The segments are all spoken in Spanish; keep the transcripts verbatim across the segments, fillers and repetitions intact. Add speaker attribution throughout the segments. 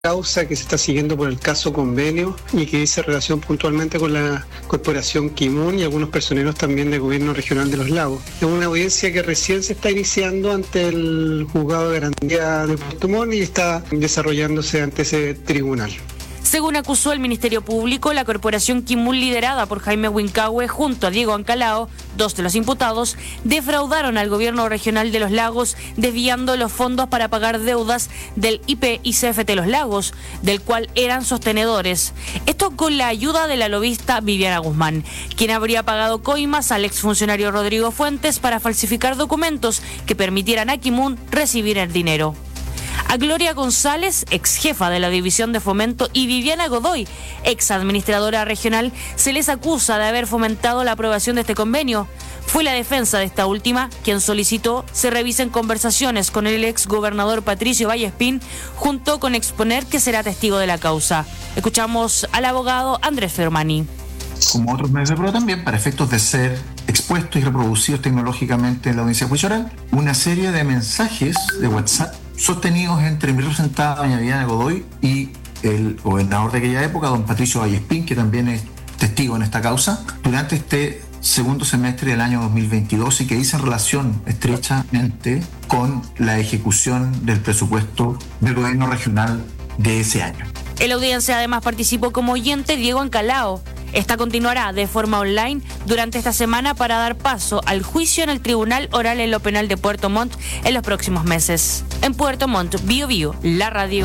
Speaker 1: causa que se está siguiendo por el caso Convenio y que dice relación puntualmente con la corporación Kimun y algunos personeros también del gobierno regional de Los Lagos. Es una audiencia que recién se está iniciando ante el juzgado de garantía de Puerto Montt y está desarrollándose ante ese tribunal.
Speaker 2: Según acusó el Ministerio Público, la corporación Kimun, liderada por Jaime Wincahue junto a Diego Ancalao, dos de los imputados, defraudaron al gobierno regional de Los Lagos, desviando los fondos para pagar deudas del I P y C F T Los Lagos, del cual eran sostenedores. Esto con la ayuda de la lobista Viviana Guzmán, quien habría pagado coimas al exfuncionario Rodrigo Fuentes para falsificar documentos que permitieran a Kimun recibir el dinero. A Gloria González, ex jefa de la División de Fomento, y Viviana Godoy, ex administradora regional, se les acusa de haber fomentado la aprobación de este convenio. Fue la defensa de esta última quien solicitó se revisen conversaciones con el ex gobernador Patricio Vallespín, junto con exponer que será testigo de la causa. Escuchamos al abogado Andrés Fermani.
Speaker 3: Como otros medios de prueba también, para efectos de ser expuestos y reproducidos tecnológicamente en la audiencia judicial oral, una serie de mensajes de WhatsApp sostenidos entre mi representada, doña Viviana Godoy, y el gobernador de aquella época, don Patricio Vallespín, que también es testigo en esta causa, durante este segundo semestre del año dos mil veintidós y que dicen relación estrechamente con la ejecución del presupuesto del gobierno regional de ese año.
Speaker 2: En la audiencia además participó como oyente Diego Ancalao. Esta continuará de forma online durante esta semana para dar paso al juicio en el Tribunal Oral en lo Penal de Puerto Montt en los próximos meses. En Puerto Montt, Bio Bio, la radio.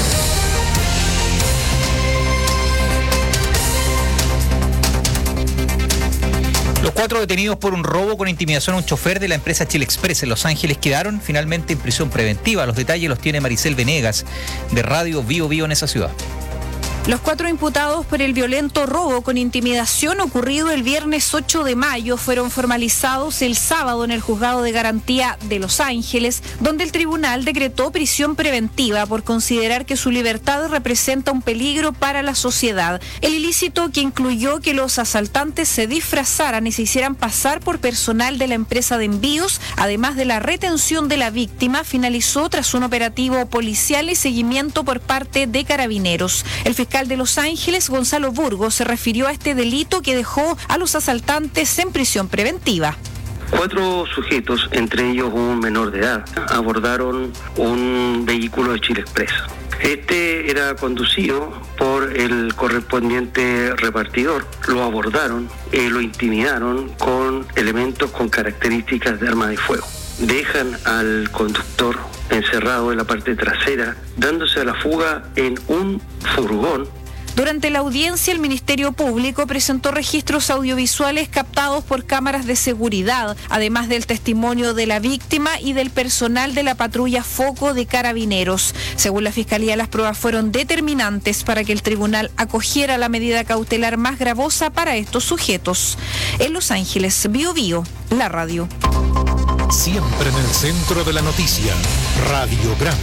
Speaker 4: Los cuatro detenidos por un robo con intimidación a un chofer de la empresa Chile Express en Los Ángeles quedaron finalmente en prisión preventiva. Los detalles los tiene Maricel Venegas, de Radio Bio Bio en esa ciudad.
Speaker 5: Los cuatro imputados por el violento robo con intimidación ocurrido el viernes ocho de mayo fueron formalizados el sábado en el Juzgado de Garantía de Los Ángeles, donde el tribunal decretó prisión preventiva por considerar que su libertad representa un peligro para la sociedad. El ilícito, que incluyó que los asaltantes se disfrazaran y se hicieran pasar por personal de la empresa de envíos, además de la retención de la víctima, finalizó tras un operativo policial y seguimiento por parte de Carabineros. El fiscal de Los Ángeles, Gonzalo Burgos, se refirió a este delito que dejó a los asaltantes en prisión preventiva.
Speaker 6: Cuatro sujetos, entre ellos un menor de edad, abordaron un vehículo de Chile Express. Este era conducido por el correspondiente repartidor. Lo abordaron, eh, lo intimidaron con elementos con características de arma de fuego. Dejan al conductor encerrado en la parte trasera, dándose a la fuga en un furgón.
Speaker 5: Durante la audiencia, el Ministerio Público presentó registros audiovisuales captados por cámaras de seguridad, además del testimonio de la víctima y del personal de la patrulla Foco de Carabineros. Según la Fiscalía, las pruebas fueron determinantes para que el tribunal acogiera la medida cautelar más gravosa para estos sujetos. En Los Ángeles, Bio Bio, la radio.
Speaker 7: Siempre en el centro de la noticia, Radiograma.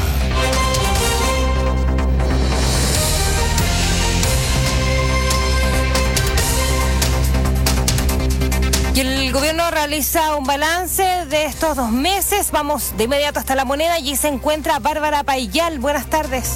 Speaker 8: Y el gobierno realiza un balance de estos dos meses. Vamos de inmediato hasta La Moneda. Allí se encuentra Bárbara Payal. Buenas tardes.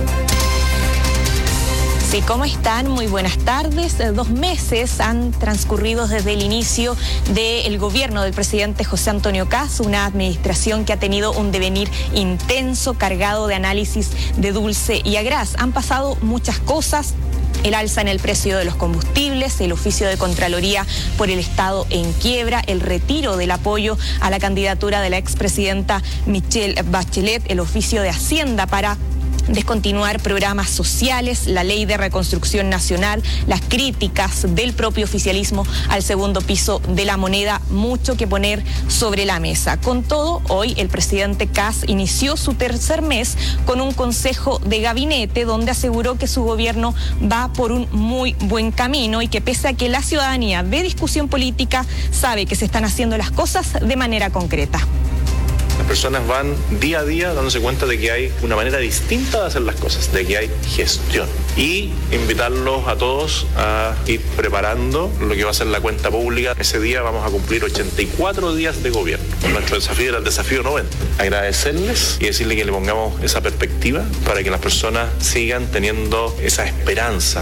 Speaker 9: Sí, ¿cómo están? Muy buenas tardes. Dos meses han transcurrido desde el inicio del gobierno del presidente José Antonio Kast, una administración que ha tenido un devenir intenso, cargado de análisis de dulce y a gras. Han pasado muchas cosas. El alza en el precio de los combustibles, el oficio de Contraloría por el Estado en quiebra, el retiro del apoyo a la candidatura de la expresidenta Michelle Bachelet, el oficio de Hacienda para descontinuar programas sociales, la ley de reconstrucción nacional, las críticas del propio oficialismo al segundo piso de La Moneda, mucho que poner sobre la mesa. Con todo, hoy el presidente Kast inició su tercer mes con un consejo de gabinete donde aseguró que su gobierno va por un muy buen camino y que pese a que la ciudadanía ve discusión política, sabe que se están haciendo las cosas de manera concreta.
Speaker 10: personas van día a día dándose cuenta de que hay una manera distinta de hacer las cosas, de que hay gestión. Y invitarlos a todos a ir preparando lo que va a ser la cuenta pública. Ese día vamos a cumplir ochenta y cuatro días de gobierno. Nuestro desafío era el desafío noventa. Agradecerles y decirles que le pongamos esa perspectiva para que las personas sigan teniendo esa esperanza.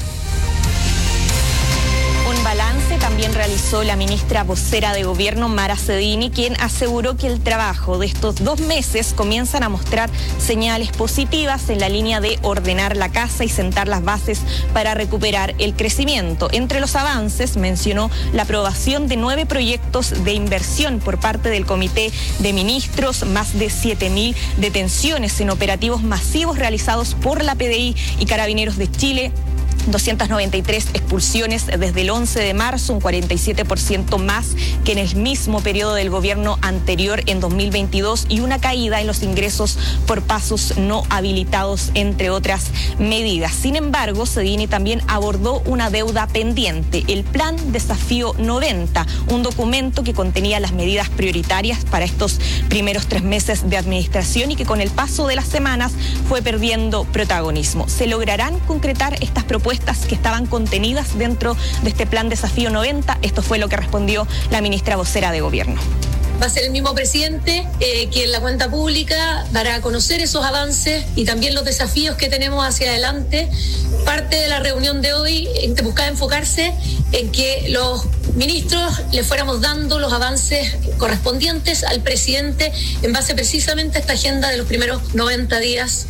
Speaker 9: Balance también realizó la ministra vocera de Gobierno, Mara Cedini, quien aseguró que el trabajo de estos dos meses comienzan a mostrar señales positivas en la línea de ordenar la casa y sentar las bases para recuperar el crecimiento. Entre los avances mencionó la aprobación de nueve proyectos de inversión por parte del Comité de Ministros, más de siete mil detenciones en operativos masivos realizados por la P D I y Carabineros de Chile, doscientas noventa y tres expulsiones desde el once de marzo, un cuarenta y siete por ciento más que en el mismo periodo del gobierno anterior en dos mil veintidós, y una caída en los ingresos por pasos no habilitados, entre otras medidas. Sin embargo, Cedini también abordó una deuda pendiente, el Plan Desafío noventa, un documento que contenía las medidas prioritarias para estos primeros tres meses de administración y que con el paso de las semanas fue perdiendo protagonismo. ¿Se lograrán concretar estas propuestas que estaban contenidas dentro de este Plan Desafío noventa? Esto fue lo que respondió la ministra vocera de Gobierno.
Speaker 11: Va a ser el mismo presidente eh, que en la cuenta pública dará a conocer esos avances y también los desafíos que tenemos hacia adelante. Parte de la reunión de hoy buscaba enfocarse en que los ministros le fuéramos dando los avances correspondientes al presidente en base precisamente a esta agenda de los primeros noventa días.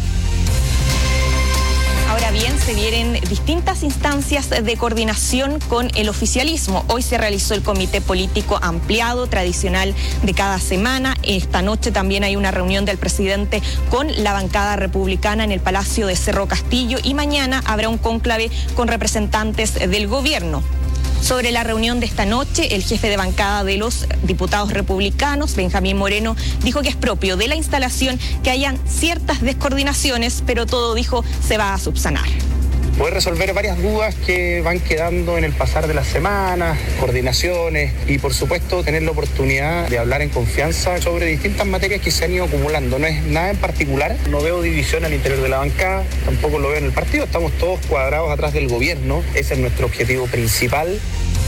Speaker 9: Ahora bien, se vienen distintas instancias de coordinación con el oficialismo. Hoy se realizó el comité político ampliado, tradicional de cada semana. Esta noche también hay una reunión del presidente con la bancada republicana en el Palacio de Cerro Castillo, y mañana habrá un cónclave con representantes del gobierno. Sobre la reunión de esta noche, el jefe de bancada de los diputados republicanos, Benjamín Moreno, dijo que es propio de la instalación que hayan ciertas descoordinaciones, pero todo, dijo, se va a subsanar.
Speaker 12: Poder resolver varias dudas que van quedando en el pasar de las semanas, coordinaciones y, por supuesto, tener la oportunidad de hablar en confianza sobre distintas materias que se han ido acumulando. No es nada en particular, no veo división al interior de la bancada, tampoco lo veo en el partido, estamos todos cuadrados atrás del gobierno, ese es nuestro objetivo principal.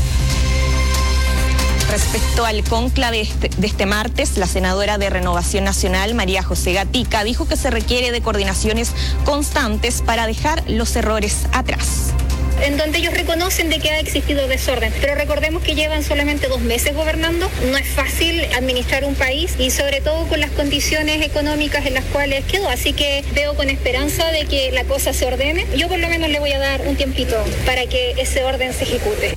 Speaker 9: Respecto al cónclave de este martes, la senadora de Renovación Nacional, María José Gatica, dijo que se requiere de coordinaciones constantes para dejar los errores atrás.
Speaker 13: En donde ellos reconocen de que ha existido desorden, pero recordemos que llevan solamente dos meses gobernando. No es fácil administrar un país y sobre todo con las condiciones económicas en las cuales quedó, así que veo con esperanza de que la cosa se ordene. Yo por lo menos le voy a dar un tiempito para que ese orden se ejecute.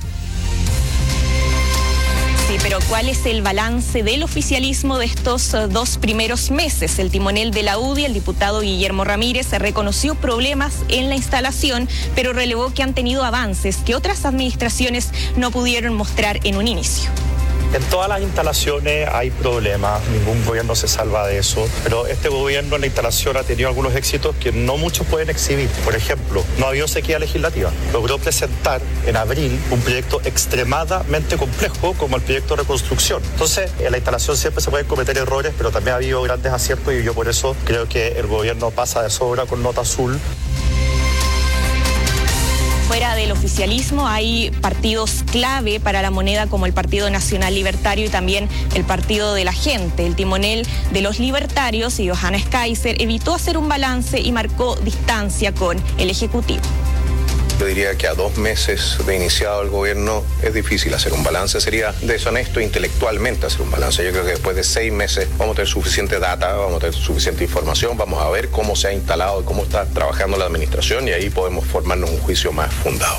Speaker 9: Sí, pero ¿cuál es el balance del oficialismo de estos uh, dos primeros meses? El timonel de la U D I, el diputado Guillermo Ramírez, reconoció problemas en la instalación, pero relevó que han tenido avances que otras administraciones no pudieron mostrar en un inicio.
Speaker 14: En todas las instalaciones hay problemas, ningún gobierno se salva de eso, pero este gobierno en la instalación ha tenido algunos éxitos que no muchos pueden exhibir. Por ejemplo, no ha habido sequía legislativa. Logró presentar en abril un proyecto extremadamente complejo como el proyecto de reconstrucción. Entonces, en la instalación siempre se pueden cometer errores, pero también ha habido grandes aciertos y yo por eso creo que el gobierno pasa de sobra con nota azul.
Speaker 9: Fuera del oficialismo hay partidos clave para la moneda como el Partido Nacional Libertario y también el Partido de la Gente. El timonel de los libertarios, Johannes Kaiser, evitó hacer un balance y marcó distancia con el Ejecutivo.
Speaker 15: Yo diría que a dos meses de iniciado el gobierno es difícil hacer un balance, sería deshonesto intelectualmente hacer un balance. Yo creo que después de seis meses vamos a tener suficiente data, vamos a tener suficiente información, vamos a ver cómo se ha instalado y cómo está trabajando la administración y ahí podemos formarnos un juicio más fundado.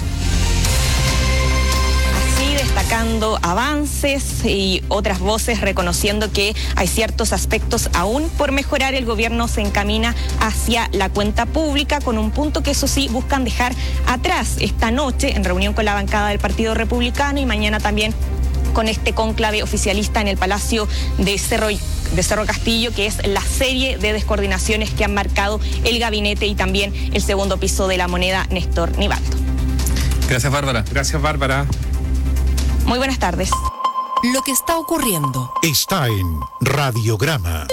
Speaker 9: Destacando avances y otras voces reconociendo que hay ciertos aspectos aún por mejorar, el gobierno se encamina hacia la cuenta pública con un punto que eso sí buscan dejar atrás esta noche en reunión con la bancada del Partido Republicano y mañana también con este cónclave oficialista en el Palacio de Cerro de Cerro Castillo, que es la serie de descoordinaciones que han marcado el gabinete y también el segundo piso de la moneda, Néstor Nivaldo.
Speaker 16: Gracias, Bárbara.
Speaker 17: Gracias, Bárbara.
Speaker 9: Muy buenas tardes.
Speaker 16: lo que está ocurriendo.
Speaker 7: Está en Radiograma.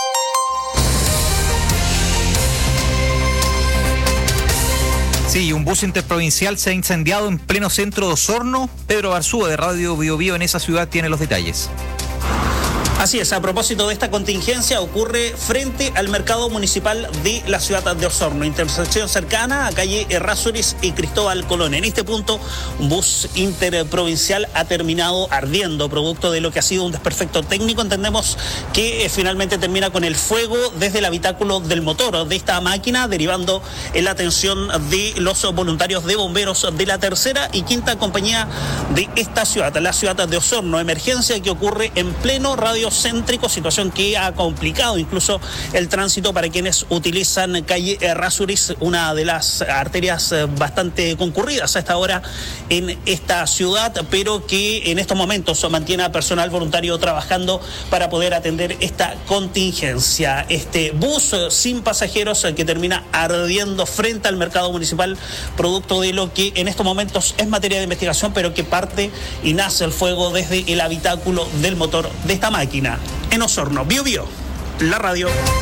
Speaker 4: Sí, un bus interprovincial se ha incendiado en pleno centro de Osorno. Pedro Barzúa de Radio Bio Bio en esa ciudad tiene los detalles.
Speaker 17: Así es, a propósito de esta contingencia, ocurre frente al mercado municipal de la ciudad de Osorno, intersección cercana a calle Errázuriz y Cristóbal Colón. En este punto, un bus interprovincial ha terminado ardiendo, producto de lo que ha sido un desperfecto técnico. Entendemos que eh, finalmente termina con el fuego desde el habitáculo del motor de esta máquina, derivando en la atención de los voluntarios de bomberos de la tercera y quinta compañía de esta ciudad, la ciudad de Osorno. Emergencia que ocurre en pleno radio céntrico, situación que ha complicado incluso el tránsito para quienes utilizan calle Errázuriz, una de las arterias bastante concurridas a esta hora en esta ciudad, pero que en estos momentos mantiene a personal voluntario trabajando para poder atender esta contingencia. Este bus sin pasajeros que termina ardiendo frente al mercado municipal, producto de lo que en estos momentos es materia de investigación, pero que parte y nace el fuego desde el habitáculo del motor de esta máquina. En Osorno, Bio Bio, la radio.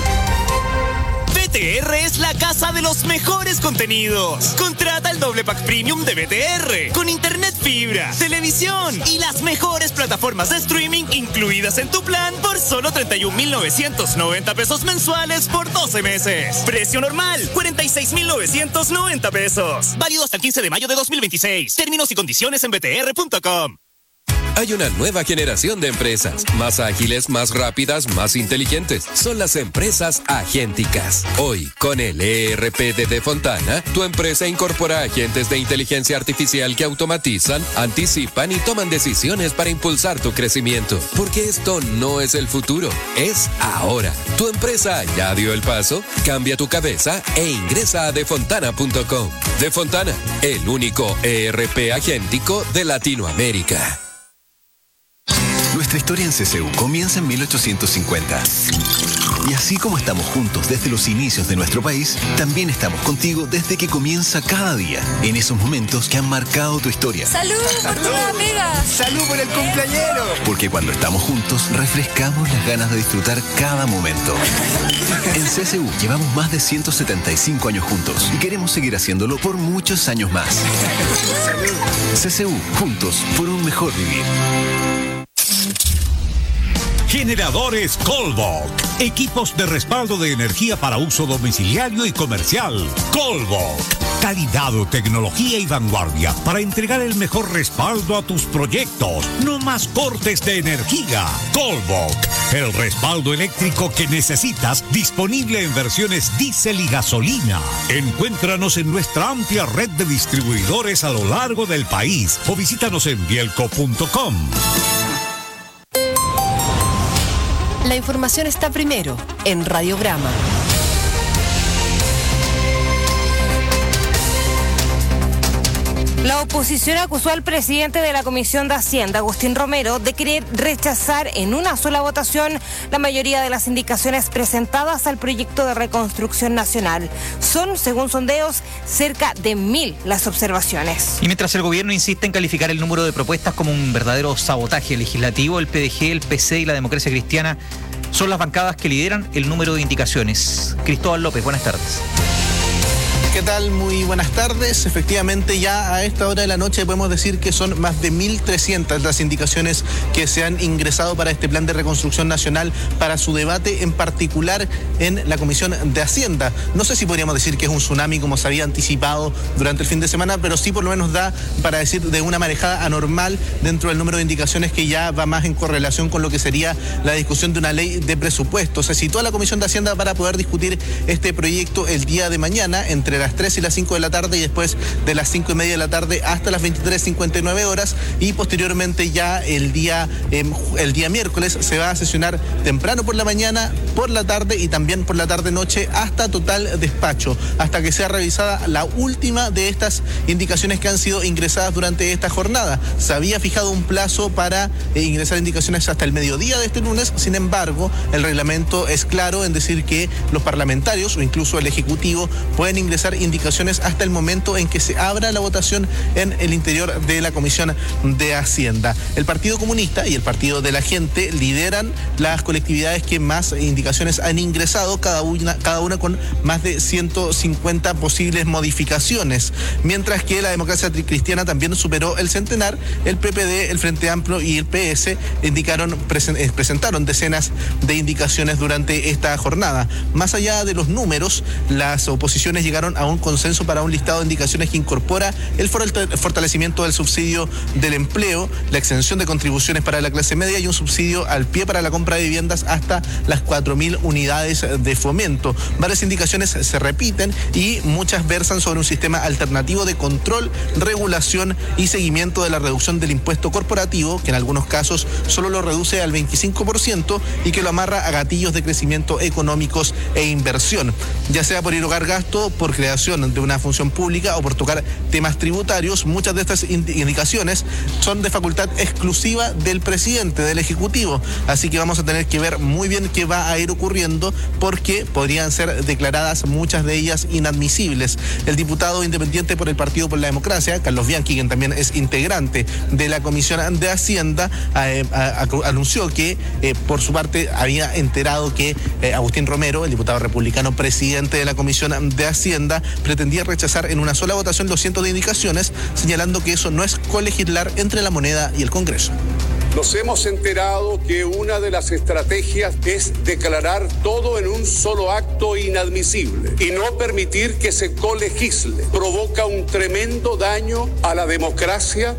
Speaker 18: B T R es la casa de los mejores contenidos. Contrata el doble pack premium de B T R con internet fibra, televisión y las mejores plataformas de streaming incluidas en tu plan por solo treinta y un mil novecientos noventa pesos mensuales por doce meses. Precio normal, cuarenta y seis mil novecientos noventa pesos. Válido hasta el quince de mayo de dos mil veintiséis. Términos y condiciones en b t r punto com.
Speaker 19: Hay una nueva generación de empresas, más ágiles, más rápidas, más inteligentes. Son las empresas agénticas. Hoy, con el E R P de Defontana, tu empresa incorpora agentes de inteligencia artificial que automatizan, anticipan y toman decisiones para impulsar tu crecimiento. Porque esto no es el futuro, es ahora. ¿Tu empresa ya dio el paso? Cambia tu cabeza e ingresa a defontana punto com. Defontana, el único E R P agéntico de Latinoamérica.
Speaker 20: Nuestra historia en C C U comienza en mil ochocientos cincuenta. Y así como estamos juntos desde los inicios de nuestro país, también estamos contigo desde que comienza cada día, en esos momentos que han marcado tu historia.
Speaker 8: ¡Salud por tu amiga!
Speaker 20: ¡Salud por el cumpleañero! Porque cuando estamos juntos, refrescamos las ganas de disfrutar cada momento. En C C U llevamos más de ciento setenta y cinco años juntos y queremos seguir haciéndolo por muchos años más. C C U, juntos por un mejor vivir.
Speaker 21: Generadores Colbok. Equipos de respaldo de energía para uso domiciliario y comercial. Colbok. Calidad, tecnología y vanguardia para entregar el mejor respaldo a tus proyectos. No más cortes de energía. Colbok. El respaldo eléctrico que necesitas, disponible en versiones diésel y gasolina. Encuéntranos en nuestra amplia red de distribuidores a lo largo del país o visítanos en bielco punto com.
Speaker 16: La información está primero en Radiograma.
Speaker 8: La oposición acusó al presidente de la Comisión de Hacienda, Agustín Romero, de querer rechazar en una sola votación la mayoría de las indicaciones presentadas al proyecto de reconstrucción nacional. Son, según sondeos, cerca de mil las observaciones.
Speaker 4: Y mientras el gobierno insiste en calificar el número de propuestas como un verdadero sabotaje legislativo, el P D G, el P C y la Democracia Cristiana son las bancadas que lideran el número de indicaciones. Cristóbal López, buenas tardes.
Speaker 22: ¿Qué tal? Muy buenas tardes. Efectivamente, ya a esta hora de la noche podemos decir que son más de mil trescientas las indicaciones que se han ingresado para este plan de reconstrucción nacional, para su debate en particular en la Comisión de Hacienda. No sé si podríamos decir que es un tsunami como se había anticipado durante el fin de semana, pero sí por lo menos da para decir de una marejada anormal dentro del número de indicaciones que ya va más en correlación con lo que sería la discusión de una ley de presupuesto. Se citó a la Comisión de Hacienda para poder discutir este proyecto el día de mañana entre las tres y las cinco de la tarde y después de las cinco y media de la tarde hasta las veintitrés cincuenta y nueve horas, y posteriormente ya el día, eh, el día miércoles se va a sesionar temprano por la mañana, por la tarde y también por la tarde-noche hasta total despacho, hasta que sea revisada la última de estas indicaciones que han sido ingresadas durante esta jornada. Se había fijado un plazo para eh, ingresar indicaciones hasta el mediodía de este lunes, sin embargo, el reglamento es claro en decir que los parlamentarios o incluso el Ejecutivo pueden ingresar indicaciones hasta el momento en que se abra la votación en el interior de la Comisión de Hacienda. El Partido Comunista y el Partido de la Gente lideran las colectividades que más indicaciones han ingresado, cada una, cada una con más de ciento cincuenta posibles modificaciones, mientras que la Democracia Cristiana también superó el centenar. El P P D, el Frente Amplio y el P S indicaron, presen, presentaron decenas de indicaciones durante esta jornada. Más allá de los números, las oposiciones llegaron a un consenso para un listado de indicaciones que incorpora el fortalecimiento del subsidio del empleo, la exención de contribuciones para la clase media y un subsidio al pie para la compra de viviendas hasta las cuatro mil unidades de fomento. Varias indicaciones se repiten y muchas versan sobre un sistema alternativo de control, regulación y seguimiento de la reducción del impuesto corporativo, que en algunos casos solo lo reduce al veinticinco por ciento y que lo amarra a gatillos de crecimiento económicos e inversión, ya sea por erogar gasto, por creación de una función pública o por tocar temas tributarios. Muchas de estas indicaciones son de facultad exclusiva del presidente, del Ejecutivo, así que vamos a tener que ver muy bien qué va a ir ocurriendo, porque podrían ser declaradas muchas de ellas inadmisibles. El diputado independiente por el Partido por la Democracia, Carlos Bianchi, quien también es integrante de la Comisión de Hacienda, eh, a, a, anunció que eh, por su parte había enterado que eh, Agustín Romero, el diputado republicano presidente de la Comisión de Hacienda, pretendía rechazar en una sola votación los cientos de indicaciones, señalando que eso no es colegislar entre la moneda y el Congreso.
Speaker 1: Nos hemos enterado que una de las estrategias es declarar todo en un solo acto inadmisible y no permitir que se colegisle. Provoca un tremendo daño a la democracia.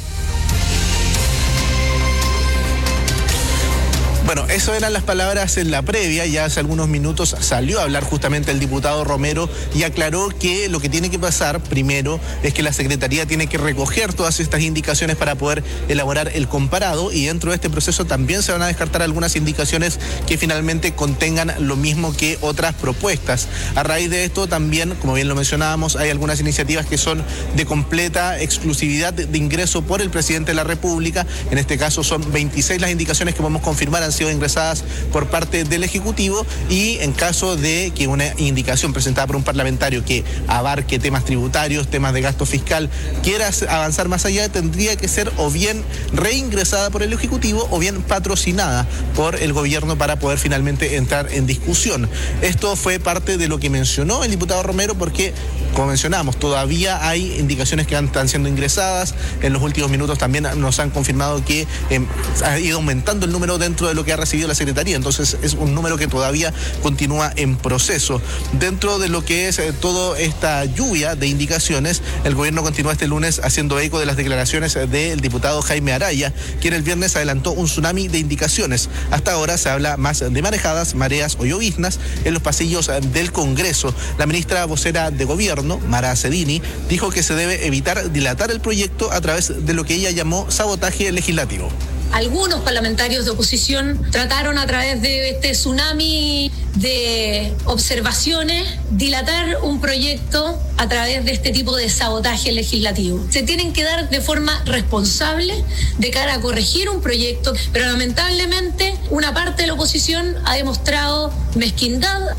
Speaker 22: Bueno, eso eran las palabras en la previa. Ya hace algunos minutos salió a hablar justamente el diputado Romero y aclaró que lo que tiene que pasar primero es que la Secretaría tiene que recoger todas estas indicaciones para poder elaborar el comparado, y dentro de este proceso también se van a descartar algunas indicaciones que finalmente contengan lo mismo que otras propuestas. A raíz de esto también, como bien lo mencionábamos, hay algunas iniciativas que son de completa exclusividad de ingreso por el presidente de la República. En este caso son veintiséis las indicaciones que podemos confirmar han sido ingresadas por parte del Ejecutivo, y en caso de que una indicación presentada por un parlamentario que abarque temas tributarios, temas de gasto fiscal, quiera avanzar más allá, tendría que ser o bien reingresada por el Ejecutivo o bien patrocinada por el gobierno para poder finalmente entrar en discusión. Esto fue parte de lo que mencionó el diputado Romero, porque, como mencionamos, todavía hay indicaciones que están siendo ingresadas. En los últimos minutos también nos han confirmado que eh, ha ido aumentando el número dentro de lo que ha recibido la Secretaría, entonces es un número que todavía continúa en proceso. Dentro de lo que es eh, toda esta lluvia de indicaciones, el gobierno continúa este lunes haciendo eco de las declaraciones del diputado Jaime Araya, quien el viernes adelantó un tsunami de indicaciones. Hasta ahora se habla más de marejadas, mareas o lloviznas en los pasillos del Congreso. La ministra vocera de Gobierno, Mara Cedini, dijo que se debe evitar dilatar el proyecto a través de lo que ella llamó sabotaje legislativo.
Speaker 11: Algunos parlamentarios de oposición trataron a través de este tsunami de observaciones dilatar un proyecto a través de este tipo de sabotaje legislativo. Se tienen que dar de forma responsable de cara a corregir un proyecto, pero lamentablemente una parte de la oposición ha demostrado mezquindad.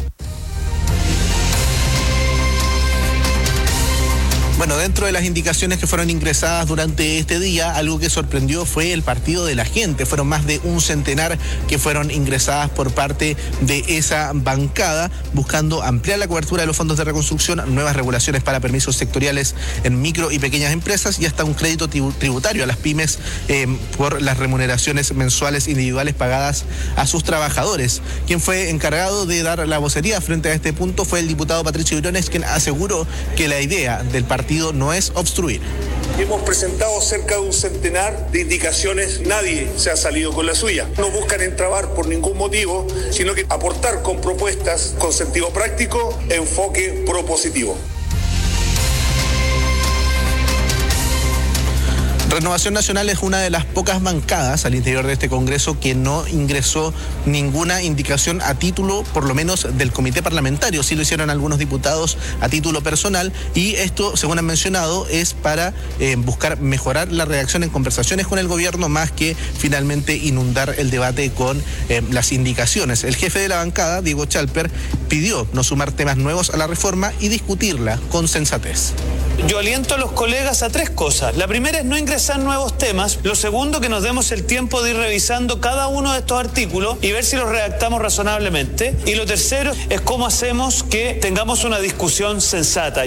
Speaker 22: Bueno, dentro de las indicaciones que fueron ingresadas durante este día, algo que sorprendió fue el Partido de la Gente. Fueron más de un centenar que fueron ingresadas por parte de esa bancada, buscando ampliar la cobertura de los fondos de reconstrucción, nuevas regulaciones para permisos sectoriales en micro y pequeñas empresas y hasta un crédito tributario a las pymes eh, por las remuneraciones mensuales individuales pagadas a sus trabajadores. Quien fue encargado de dar la vocería frente a este punto fue el diputado Patricio Briones, quien aseguró que la idea del partido no es obstruir.
Speaker 1: Hemos presentado cerca de un centenar de indicaciones, nadie se ha salido con la suya. No buscan entrabar por ningún motivo, sino que aportar con propuestas con sentido práctico, enfoque propositivo.
Speaker 22: Renovación Nacional es una de las pocas bancadas al interior de este Congreso que no ingresó ninguna indicación a título, por lo menos del comité parlamentario. Sí lo hicieron algunos diputados a título personal, y esto, según han mencionado, es para eh, buscar mejorar la redacción en conversaciones con el gobierno, más que finalmente inundar el debate con eh, las indicaciones. El jefe de la bancada, Diego Chalper, pidió no sumar temas nuevos a la reforma y discutirla con sensatez.
Speaker 2: Yo aliento a los colegas a tres cosas. La primera es no ingresar nuevos temas. Lo segundo, que nos demos el tiempo de ir revisando cada uno de estos artículos y ver si los redactamos razonablemente. Y lo tercero es cómo hacemos que tengamos una discusión sensata.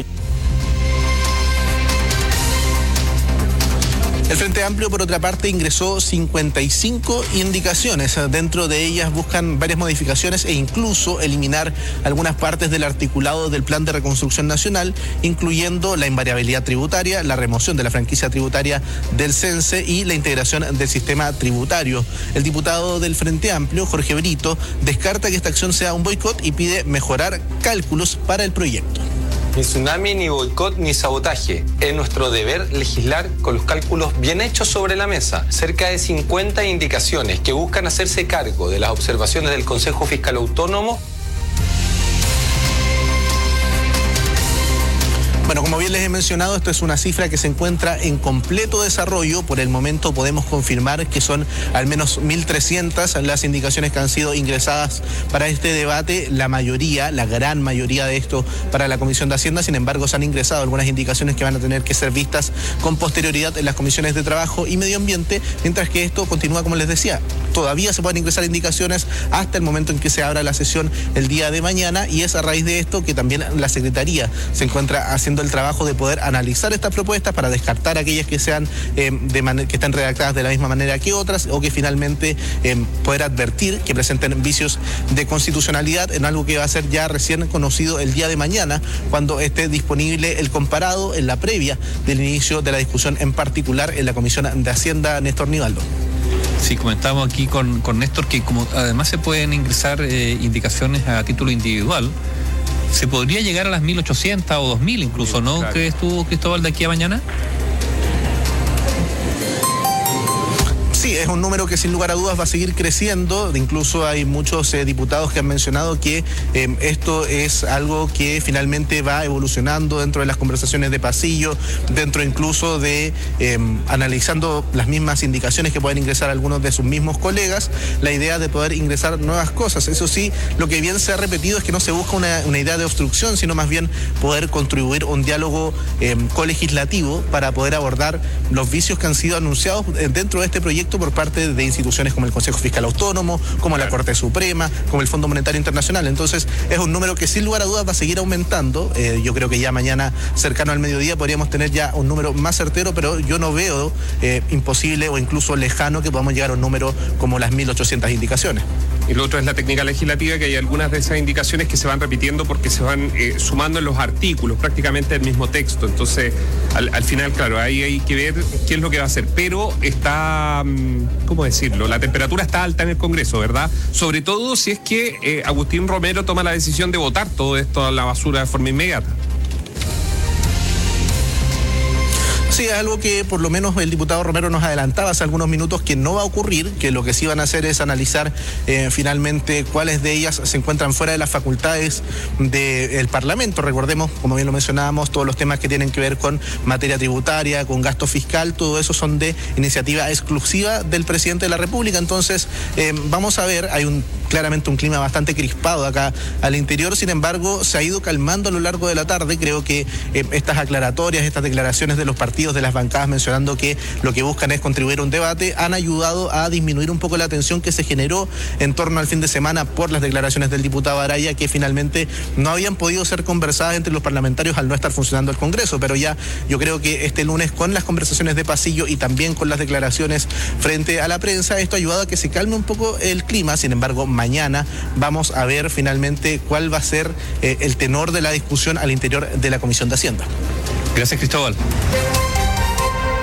Speaker 22: El Frente Amplio, por otra parte, ingresó cincuenta y cinco indicaciones. Dentro de ellas buscan varias modificaciones e incluso eliminar algunas partes del articulado del Plan de Reconstrucción Nacional, incluyendo la invariabilidad tributaria, la remoción de la franquicia tributaria del CENSE y la integración del sistema tributario. El diputado del Frente Amplio, Jorge Brito, descarta que esta acción sea un boicot y pide mejorar cálculos para el proyecto.
Speaker 3: Ni tsunami, ni boicot, ni sabotaje. Es nuestro deber legislar con los cálculos bien hechos sobre la mesa. Cerca de cincuenta indicaciones que buscan hacerse cargo de las observaciones del Consejo Fiscal Autónomo.
Speaker 22: Bueno, como bien les he mencionado, esto es una cifra que se encuentra en completo desarrollo. Por el momento podemos confirmar que son al menos mil trescientas las indicaciones que han sido ingresadas para este debate. La mayoría, la gran mayoría de esto para la Comisión de Hacienda. Sin embargo, se han ingresado algunas indicaciones que van a tener que ser vistas con posterioridad en las comisiones de Trabajo y Medio Ambiente, mientras que esto continúa, como les decía. Todavía se pueden ingresar indicaciones hasta el momento en que se abra la sesión el día de mañana, y es a raíz de esto que también la Secretaría se encuentra haciendo el trabajo de poder analizar estas propuestas para descartar aquellas que sean eh, de man- que están redactadas de la misma manera que otras, o que finalmente eh, poder advertir que presenten vicios de constitucionalidad, en algo que va a ser ya recién conocido el día de mañana, cuando esté disponible el comparado en la previa del inicio de la discusión, en particular en la Comisión de Hacienda. Néstor Nivaldo.
Speaker 23: Sí, comentamos aquí con, con Néstor que como además se pueden ingresar eh, indicaciones a título individual, se podría llegar a las mil ochocientas o dos mil incluso, ¿no? Claro. ¿Crees tú, Cristóbal, de aquí a mañana?
Speaker 22: Sí, es un número que sin lugar a dudas va a seguir creciendo. Incluso hay muchos eh, diputados que han mencionado que eh, esto es algo que finalmente va evolucionando dentro de las conversaciones de pasillo, dentro incluso de eh, analizando las mismas indicaciones que pueden ingresar algunos de sus mismos colegas, la idea de poder ingresar nuevas cosas. Eso sí, lo que bien se ha repetido es que no se busca una, una idea de obstrucción, sino más bien poder contribuir un diálogo eh, colegislativo para poder abordar los vicios que han sido anunciados dentro de este proyecto por parte de instituciones como el Consejo Fiscal Autónomo, como la Corte Suprema, como el Fondo Monetario Internacional. Entonces es un número que sin lugar a dudas va a seguir aumentando. Eh, yo creo que ya mañana, cercano al mediodía, podríamos tener ya un número más certero, pero yo no veo eh, imposible o incluso lejano que podamos llegar a un número como las mil ochocientas indicaciones.
Speaker 24: Y lo otro es la técnica legislativa, que hay algunas de esas indicaciones que se van repitiendo porque se van eh, sumando en los artículos, prácticamente el mismo texto. Entonces, al, al final, claro, ahí hay que ver qué es lo que va a hacer. Pero está, ¿cómo decirlo? La temperatura está alta en el Congreso, ¿verdad? Sobre todo si es que eh, Agustín Romero toma la decisión de votar todo esto a la basura de forma inmediata.
Speaker 22: Sí, es algo que por lo menos el diputado Romero nos adelantaba hace algunos minutos que no va a ocurrir, que lo que sí van a hacer es analizar eh, finalmente cuáles de ellas se encuentran fuera de las facultades del Parlamento. Recordemos, como bien lo mencionábamos, todos los temas que tienen que ver con materia tributaria, con gasto fiscal, todo eso son de iniciativa exclusiva del presidente de la República. Entonces, eh, vamos a ver, hay un claramente un clima bastante crispado acá al interior. Sin embargo, se ha ido calmando a lo largo de la tarde. Creo que eh, estas aclaratorias, estas declaraciones de los partidos, de las bancadas, mencionando que lo que buscan es contribuir a un debate, han ayudado a disminuir un poco la tensión que se generó en torno al fin de semana por las declaraciones del diputado Araya, que finalmente no habían podido ser conversadas entre los parlamentarios al no estar funcionando el Congreso. Pero ya yo creo que este lunes, con las conversaciones de pasillo y también con las declaraciones frente a la prensa, esto ha ayudado a que se calme un poco el clima. Sin embargo, mañana vamos a ver finalmente cuál va a ser eh, el tenor de la discusión al interior de la Comisión de Hacienda.
Speaker 23: Gracias, Cristóbal.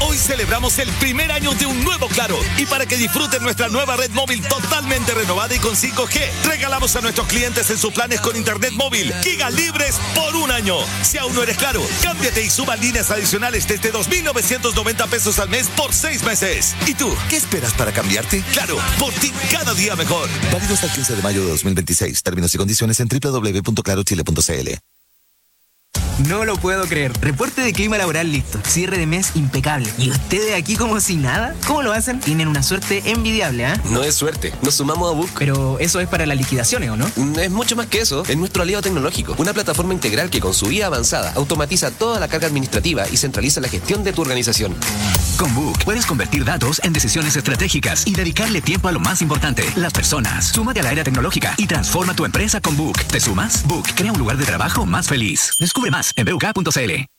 Speaker 5: Hoy celebramos el primer año de un nuevo Claro. Y para que disfruten nuestra nueva red móvil totalmente renovada y con cinco G, regalamos a nuestros clientes en sus planes con internet móvil gigas libres por un año. Si aún no eres Claro, cámbiate y suba líneas adicionales desde dos mil novecientos noventa pesos al mes por seis meses. ¿Y tú, qué esperas para cambiarte? Claro, por ti cada día mejor.
Speaker 6: Válido hasta el quince de mayo de dos mil veintiséis. Términos y condiciones en doble u doble u doble u punto claro chile punto c l.
Speaker 10: No lo puedo creer. Reporte de clima laboral listo. Cierre de mes impecable. ¿Y ustedes aquí como si nada? ¿Cómo lo hacen? Tienen una suerte envidiable, ¿ah? ¿eh?
Speaker 12: No es suerte. Nos sumamos a Book.
Speaker 10: Pero eso es para las liquidaciones, ¿o no?
Speaker 12: Es mucho más que eso. Es nuestro aliado tecnológico. Una plataforma integral que con su I A avanzada automatiza toda la carga administrativa y centraliza la gestión de tu organización.
Speaker 20: Con Book puedes convertir datos en decisiones estratégicas y dedicarle tiempo a lo más importante, las personas. Súmate a la era tecnológica y transforma tu empresa con Book. ¿Te sumas? Book crea un lugar de trabajo más feliz. Descubre más en b u k punto c l.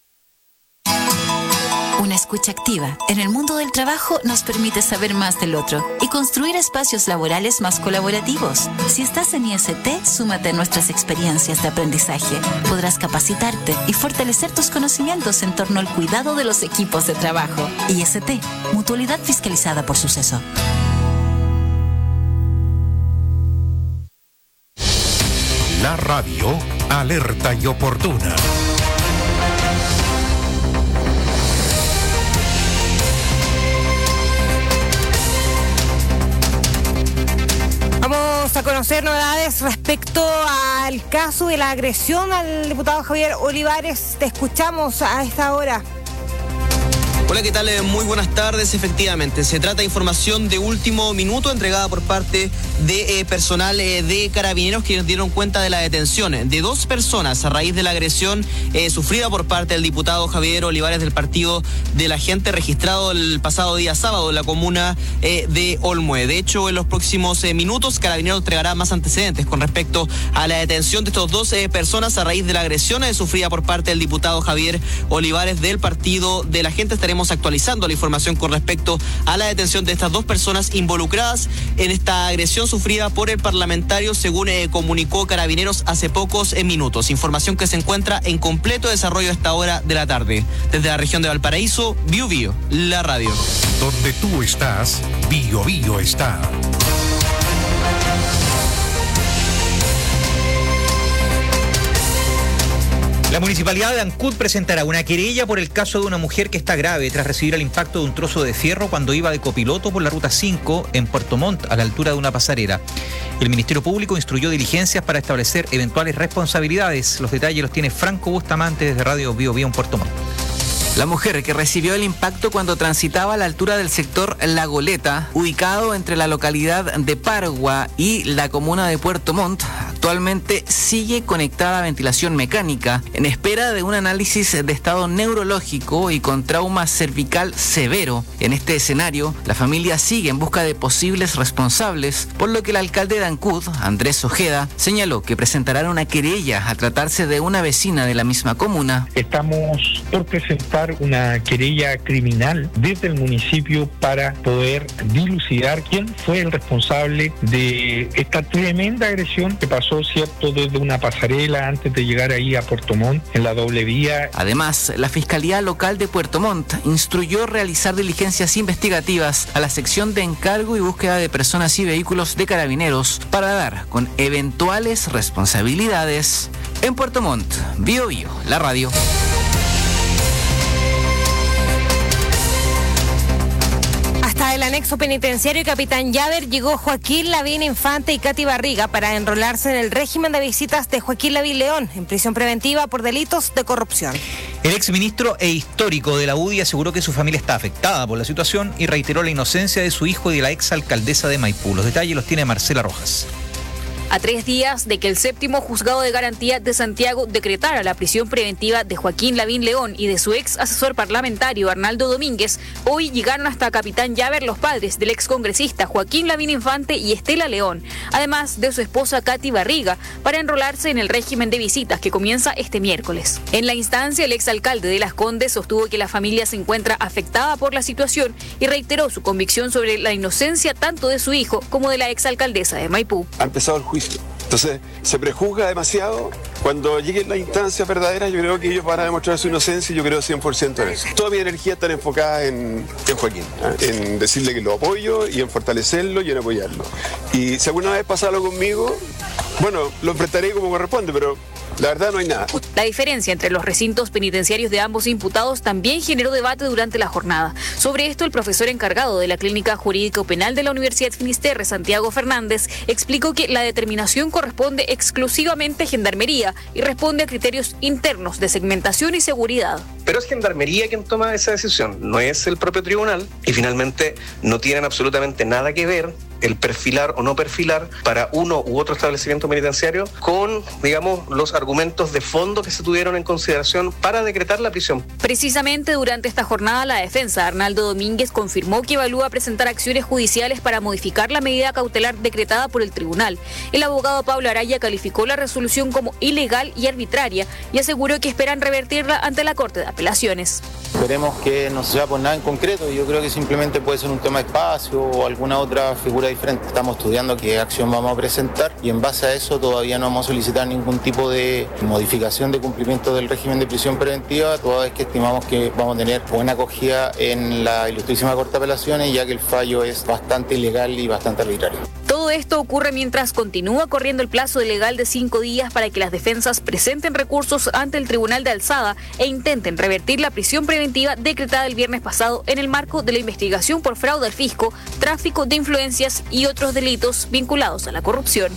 Speaker 25: Una escucha activa en el mundo del trabajo nos permite saber más del otro y construir espacios laborales más colaborativos. Si estás en I S T, súmate a nuestras experiencias de aprendizaje. Podrás capacitarte y fortalecer tus conocimientos en torno al cuidado de los equipos de trabajo. I S T, mutualidad fiscalizada por Suceso.
Speaker 7: La radio alerta y oportuna.
Speaker 8: Vamos a conocer novedades respecto al caso de la agresión al diputado Javier Olivares. Te escuchamos a esta hora.
Speaker 26: Hola, ¿qué tal? Muy buenas tardes. Efectivamente, se trata de información de último minuto entregada por parte de eh, personal eh, de Carabineros, quienes dieron cuenta de la detención de dos personas a raíz de la agresión eh, sufrida por parte del diputado Javier Olivares del Partido de la Gente, registrado el pasado día sábado en la comuna eh, de Olmué. De hecho, en los próximos eh, minutos, Carabineros entregará más antecedentes con respecto a la detención de estos dos eh, personas a raíz de la agresión eh, sufrida por parte del diputado Javier Olivares del Partido de la Gente. Estaremos actualizando la información con respecto a la detención de estas dos personas involucradas en esta agresión sufrida por el parlamentario, según eh, comunicó Carabineros hace pocos eh, minutos. Información que se encuentra en completo desarrollo a esta hora de la tarde. Desde la región de Valparaíso, Bio Bio, la radio.
Speaker 7: Donde tú estás, Bio Bio está.
Speaker 4: La Municipalidad de Ancud presentará una querella por el caso de una mujer que está grave tras recibir el impacto de un trozo de fierro cuando iba de copiloto por la Ruta cinco en Puerto Montt, a la altura de una pasarela. El Ministerio Público instruyó diligencias para establecer eventuales responsabilidades. Los detalles los tiene Franco Bustamante desde Radio Bio Bio en Puerto Montt.
Speaker 27: La mujer que recibió el impacto cuando transitaba a la altura del sector La Goleta, ubicado entre la localidad de Pargua y la comuna de Puerto Montt, actualmente sigue conectada a ventilación mecánica en espera de un análisis de estado neurológico y con trauma cervical severo. En este escenario, la familia sigue en busca de posibles responsables, por lo que el alcalde de Ancud, Andrés Ojeda, señaló que presentarán una querella a tratarse de una vecina de la misma comuna.
Speaker 28: Estamos por presentar una querella criminal desde el municipio para poder dilucidar quién fue el responsable de esta tremenda agresión que pasó, cierto, desde una pasarela antes de llegar ahí a Puerto Montt en la doble vía.
Speaker 27: Además, la Fiscalía Local de Puerto Montt instruyó realizar diligencias investigativas a la sección de encargo y búsqueda de personas y vehículos de Carabineros para dar con eventuales responsabilidades. En Puerto Montt, Bio Bio, la radio.
Speaker 8: Hasta el anexo penitenciario Capitán Llaver llegó Joaquín Lavín Infante y Katy Barriga para enrolarse en el régimen de visitas de Joaquín Lavín León en prisión preventiva por delitos de corrupción.
Speaker 4: El exministro e histórico de la U D I aseguró que su familia está afectada por la situación y reiteró la inocencia de su hijo y de la exalcaldesa de Maipú. Los detalles los tiene Marcela Rojas.
Speaker 29: A tres días de que el séptimo juzgado de garantía de Santiago decretara la prisión preventiva de Joaquín Lavín León y de su ex asesor parlamentario Arnaldo Domínguez, hoy llegaron hasta Capitán Llaver los padres del excongresista Joaquín Lavín Infante y Estela León, además de su esposa Katy Barriga, para enrolarse en el régimen de visitas que comienza este miércoles. En la instancia, el exalcalde de Las Condes sostuvo que la familia se encuentra afectada por la situación y reiteró su convicción sobre la inocencia tanto de su hijo como de la exalcaldesa de Maipú.
Speaker 30: Ha empezado el juicio.
Speaker 9: Entonces, se prejuzga demasiado. Cuando lleguen las instancias verdaderas, yo creo que ellos van a demostrar su inocencia y yo creo cien por ciento en eso. Toda mi energía está enfocada en, en Joaquín, ¿eh? En decirle que lo apoyo y en fortalecerlo y en apoyarlo. Y si alguna vez pasa algo conmigo, bueno, lo enfrentaré como corresponde, pero la verdad no hay nada.
Speaker 29: La diferencia entre los recintos penitenciarios de ambos imputados también generó debate durante la jornada. Sobre esto, el profesor encargado de la Clínica Jurídico Penal de la Universidad Finisterre, Santiago Fernández, explicó que la determinación corresponde exclusivamente a Gendarmería y responde a criterios internos de segmentación y seguridad.
Speaker 13: Pero es Gendarmería quien toma esa decisión, no es el propio tribunal, y finalmente no tienen absolutamente nada que ver el perfilar o no perfilar para uno u otro establecimiento penitenciario con, digamos, los argumentos de fondo que se tuvieron en consideración para decretar la prisión.
Speaker 29: Precisamente durante esta jornada, la defensa, Arnaldo Domínguez, confirmó que evalúa presentar acciones judiciales para modificar la medida cautelar decretada por el tribunal. El abogado Pablo Araya calificó la resolución como ilegal y arbitraria y aseguró que esperan revertirla ante la Corte de Apelaciones.
Speaker 14: Esperemos que no sea por nada en concreto, yo creo que simplemente puede ser un tema de espacio o alguna otra figura diferente. Estamos estudiando qué acción vamos a presentar y en base a eso todavía no vamos a solicitar ningún tipo de modificación de cumplimiento del régimen de prisión preventiva, toda vez que estimamos que vamos a tener buena acogida en la Ilustrísima Corte de Apelaciones, ya que el fallo es bastante ilegal y bastante arbitrario.
Speaker 29: Todo esto ocurre mientras continúa corriendo el plazo legal de cinco días para que las defensas presenten recursos ante el Tribunal de Alzada e intenten revertir la prisión preventiva decretada el viernes pasado en el marco de la investigación por fraude al fisco, tráfico de influencias y otros delitos vinculados a la corrupción.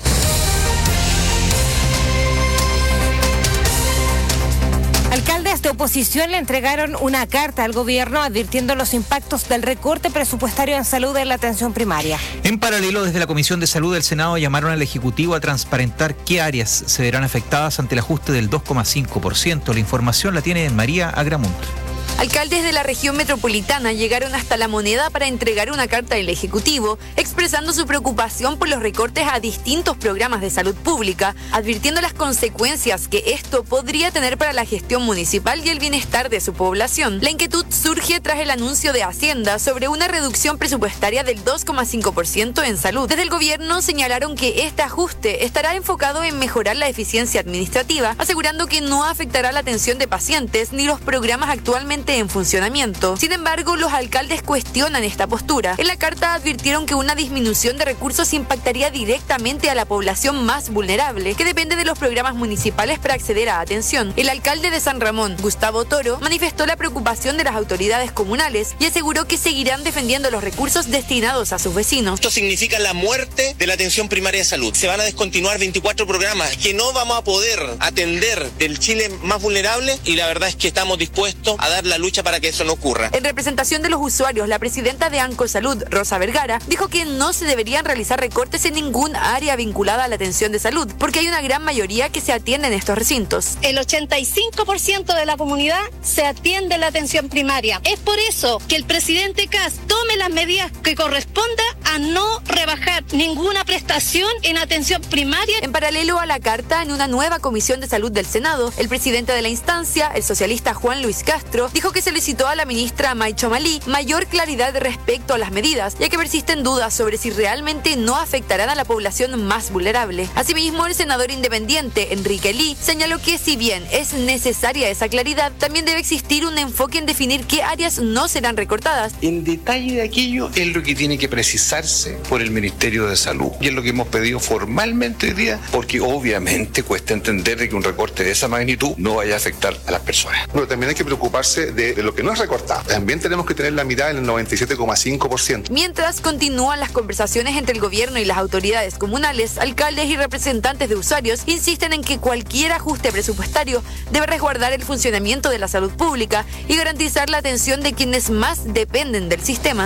Speaker 8: Alcaldes de oposición le entregaron una carta al gobierno advirtiendo los impactos del recorte presupuestario en salud en la atención primaria.
Speaker 4: En paralelo, desde la Comisión de Salud del Senado llamaron al Ejecutivo a transparentar qué áreas se verán afectadas ante el ajuste del dos coma cinco por ciento. La información la tiene María Agramunt.
Speaker 15: Alcaldes de la región metropolitana llegaron hasta La Moneda para entregar una carta al Ejecutivo, expresando su preocupación por los recortes a distintos programas de salud pública, advirtiendo las consecuencias que esto podría tener para la gestión municipal y el bienestar de su población. La inquietud surge tras el anuncio de Hacienda sobre una reducción presupuestaria del dos coma cinco por ciento en salud. Desde el gobierno señalaron que este ajuste estará enfocado en mejorar la eficiencia administrativa, asegurando que no afectará la atención de pacientes ni los programas actualmente en funcionamiento. Sin embargo, los alcaldes cuestionan esta postura. En la carta advirtieron que una disminución de recursos impactaría directamente a la población más vulnerable, que depende de los programas municipales para acceder a atención. El alcalde de San Ramón, Gustavo Toro, manifestó la preocupación de las autoridades comunales y aseguró que seguirán defendiendo los recursos destinados a sus vecinos.
Speaker 16: Esto significa la muerte de la atención primaria de salud. Se van a descontinuar veinticuatro programas que no vamos a poder atender del Chile más vulnerable y la verdad es que estamos dispuestos a dar la lucha para que eso no ocurra.
Speaker 15: En representación de los usuarios, la presidenta de ANCO Salud, Rosa Vergara, dijo que no se deberían realizar recortes en ningún área vinculada a la atención de salud, porque hay una gran mayoría que se atiende en estos recintos.
Speaker 17: El ochenta y cinco por ciento de la comunidad se atiende en la atención primaria. Es por eso que el presidente Kast tome las medidas que corresponda a no rebajar ninguna prestación en atención primaria.
Speaker 15: En paralelo a la carta, en una nueva comisión de salud del Senado, el presidente de la instancia, el socialista Juan Luis Castro, dijo que solicitó a la ministra Maicho Malí mayor claridad respecto a las medidas, ya que persisten dudas sobre si realmente no afectarán a la población más vulnerable. Asimismo, el senador independiente Enrique Lee señaló que si bien es necesaria esa claridad, también debe existir un enfoque en definir qué áreas no serán recortadas.
Speaker 18: En detalle de aquello es lo que tiene que precisarse por el Ministerio de Salud y es lo que hemos pedido formalmente hoy día, porque obviamente cuesta entender de que un recorte de esa magnitud no vaya a afectar a las personas.
Speaker 19: Pero también hay que preocuparse de, de lo que no es recortado. También tenemos que tener la mirada en el noventa y siete coma cinco por ciento.
Speaker 15: Mientras continúan las conversaciones entre el gobierno y las autoridades comunales, alcaldes y representantes de usuarios insisten en que cualquier ajuste presupuestario debe resguardar el funcionamiento de la salud pública y garantizar la atención de quienes más dependen del sistema.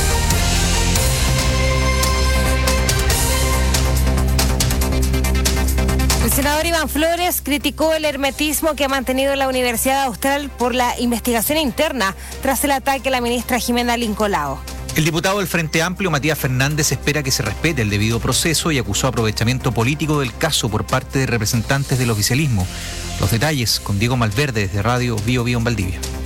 Speaker 8: El senador Iván Flores criticó el hermetismo que ha mantenido la Universidad Austral por la investigación interna tras el ataque a la ministra Jimena Lincolao.
Speaker 4: El diputado del Frente Amplio, Matías Fernández, espera que se respete el debido proceso y acusó aprovechamiento político del caso por parte de representantes del oficialismo. Los detalles con Diego Malverde desde Radio Bio Bio en Valdivia.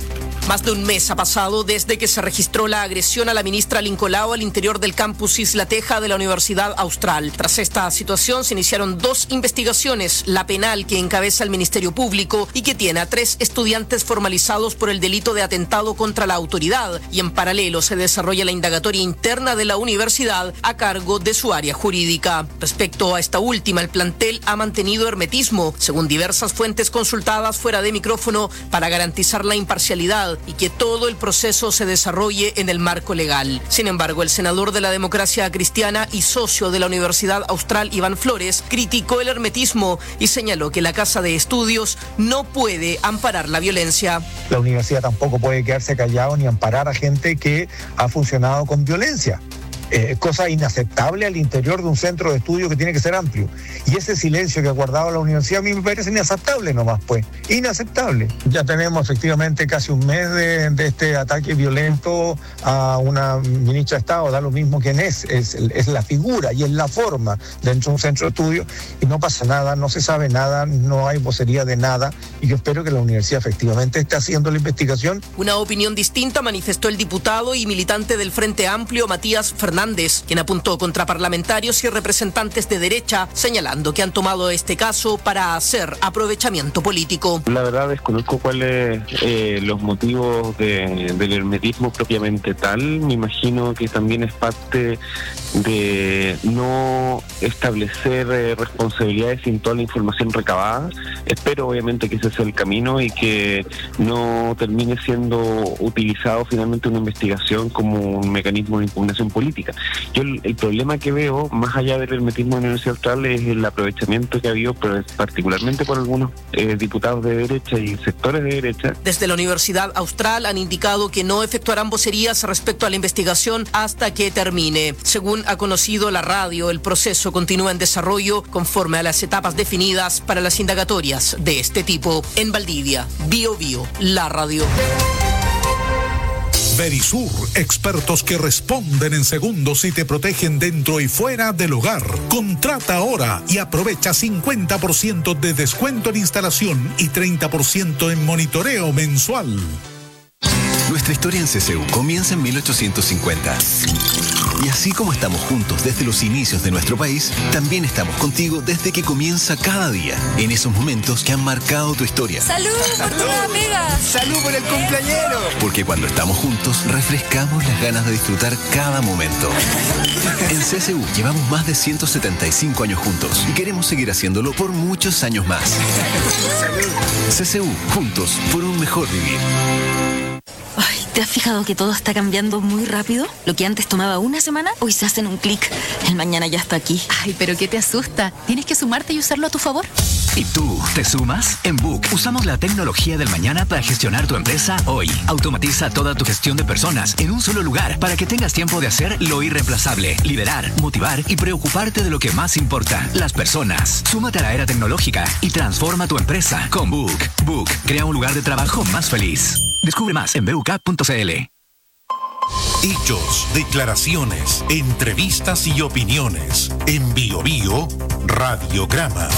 Speaker 1: Más de un mes ha pasado desde que se registró la agresión a la ministra Lincolao al interior del campus Isla Teja de la Universidad Austral. Tras esta situación se iniciaron dos investigaciones, la penal que encabeza el Ministerio Público y que tiene a tres estudiantes formalizados por el delito de atentado contra la autoridad, y en paralelo se desarrolla la indagatoria interna de la universidad a cargo de su área jurídica. Respecto a esta última, el plantel ha mantenido hermetismo, según diversas fuentes consultadas fuera de micrófono, para garantizar la imparcialidad y que todo el proceso se desarrolle en el marco legal. Sin embargo, el senador de la Democracia Cristiana y socio de la Universidad Austral, Iván Flores, criticó el hermetismo y señaló que la Casa de Estudios no puede amparar la violencia.
Speaker 2: La universidad tampoco puede quedarse callado ni amparar a gente que ha funcionado con violencia. Eh, cosa inaceptable al interior de un centro de estudio que tiene que ser amplio. Y ese silencio que ha guardado la universidad a mí me parece inaceptable nomás, pues. Inaceptable. Ya tenemos efectivamente casi un mes de, de este ataque violento a una ministra de Estado, da lo mismo quién es, es, es la figura y es la forma dentro de un centro de estudio, y no pasa nada, no se sabe nada, no hay vocería de nada, y yo espero que la universidad efectivamente esté haciendo la investigación.
Speaker 1: Una opinión distinta manifestó el diputado y militante del Frente Amplio, Matías Fernández, quien apuntó contra parlamentarios y representantes de derecha, señalando que han tomado este caso para hacer aprovechamiento político.
Speaker 3: La verdad desconozco cuáles eh, los motivos de, del hermetismo propiamente tal. Me imagino que también es parte de no establecer eh, responsabilidades sin toda la información recabada. Espero obviamente que ese sea el camino y que no termine siendo utilizado finalmente una investigación como un mecanismo de impugnación política. Yo el, el problema que veo, más allá del hermetismo de la Universidad Austral, es el aprovechamiento que ha habido, pero particularmente por algunos eh, diputados de derecha y sectores de derecha.
Speaker 1: Desde la Universidad Austral han indicado que no efectuarán vocerías respecto a la investigación hasta que termine. Según ha conocido la radio, el proceso continúa en desarrollo conforme a las etapas definidas para las indagatorias de este tipo. En Valdivia, Bio Bio, la radio.
Speaker 7: Verisur, expertos que responden en segundos y te protegen dentro y fuera del hogar. Contrata ahora y aprovecha cincuenta por ciento de descuento en instalación y treinta por ciento en monitoreo mensual.
Speaker 20: Nuestra historia en C C U comienza en mil ochocientos cincuenta. Y así como estamos juntos desde los inicios de nuestro país, también estamos contigo desde que comienza cada día, en esos momentos que han marcado tu historia.
Speaker 15: ¡Salud por tu nueva amiga!
Speaker 10: ¡Salud por el cumpleañero!
Speaker 20: Porque cuando estamos juntos, refrescamos las ganas de disfrutar cada momento. En C C U llevamos más de ciento setenta y cinco años juntos y queremos seguir haciéndolo por muchos años más. C C U, juntos por un mejor vivir.
Speaker 5: Ay, ¿te has fijado que todo está cambiando muy rápido? Lo que antes tomaba una semana, hoy se hace en un clic. El mañana ya está aquí.
Speaker 11: Ay, pero ¿qué te asusta? Tienes que sumarte y usarlo a tu favor.
Speaker 21: ¿Y tú, te sumas? En Book usamos la tecnología del mañana para gestionar tu empresa hoy. Automatiza toda tu gestión de personas en un solo lugar para que tengas tiempo de hacer lo irreemplazable, liderar, motivar y preocuparte de lo que más importa, las personas. Súmate a la era tecnológica y transforma tu empresa con Book. Book crea un lugar de trabajo más feliz. Descubre más en b u k punto c l.
Speaker 7: Hechos, declaraciones, entrevistas y opiniones. En Bio Bio, Radiograma.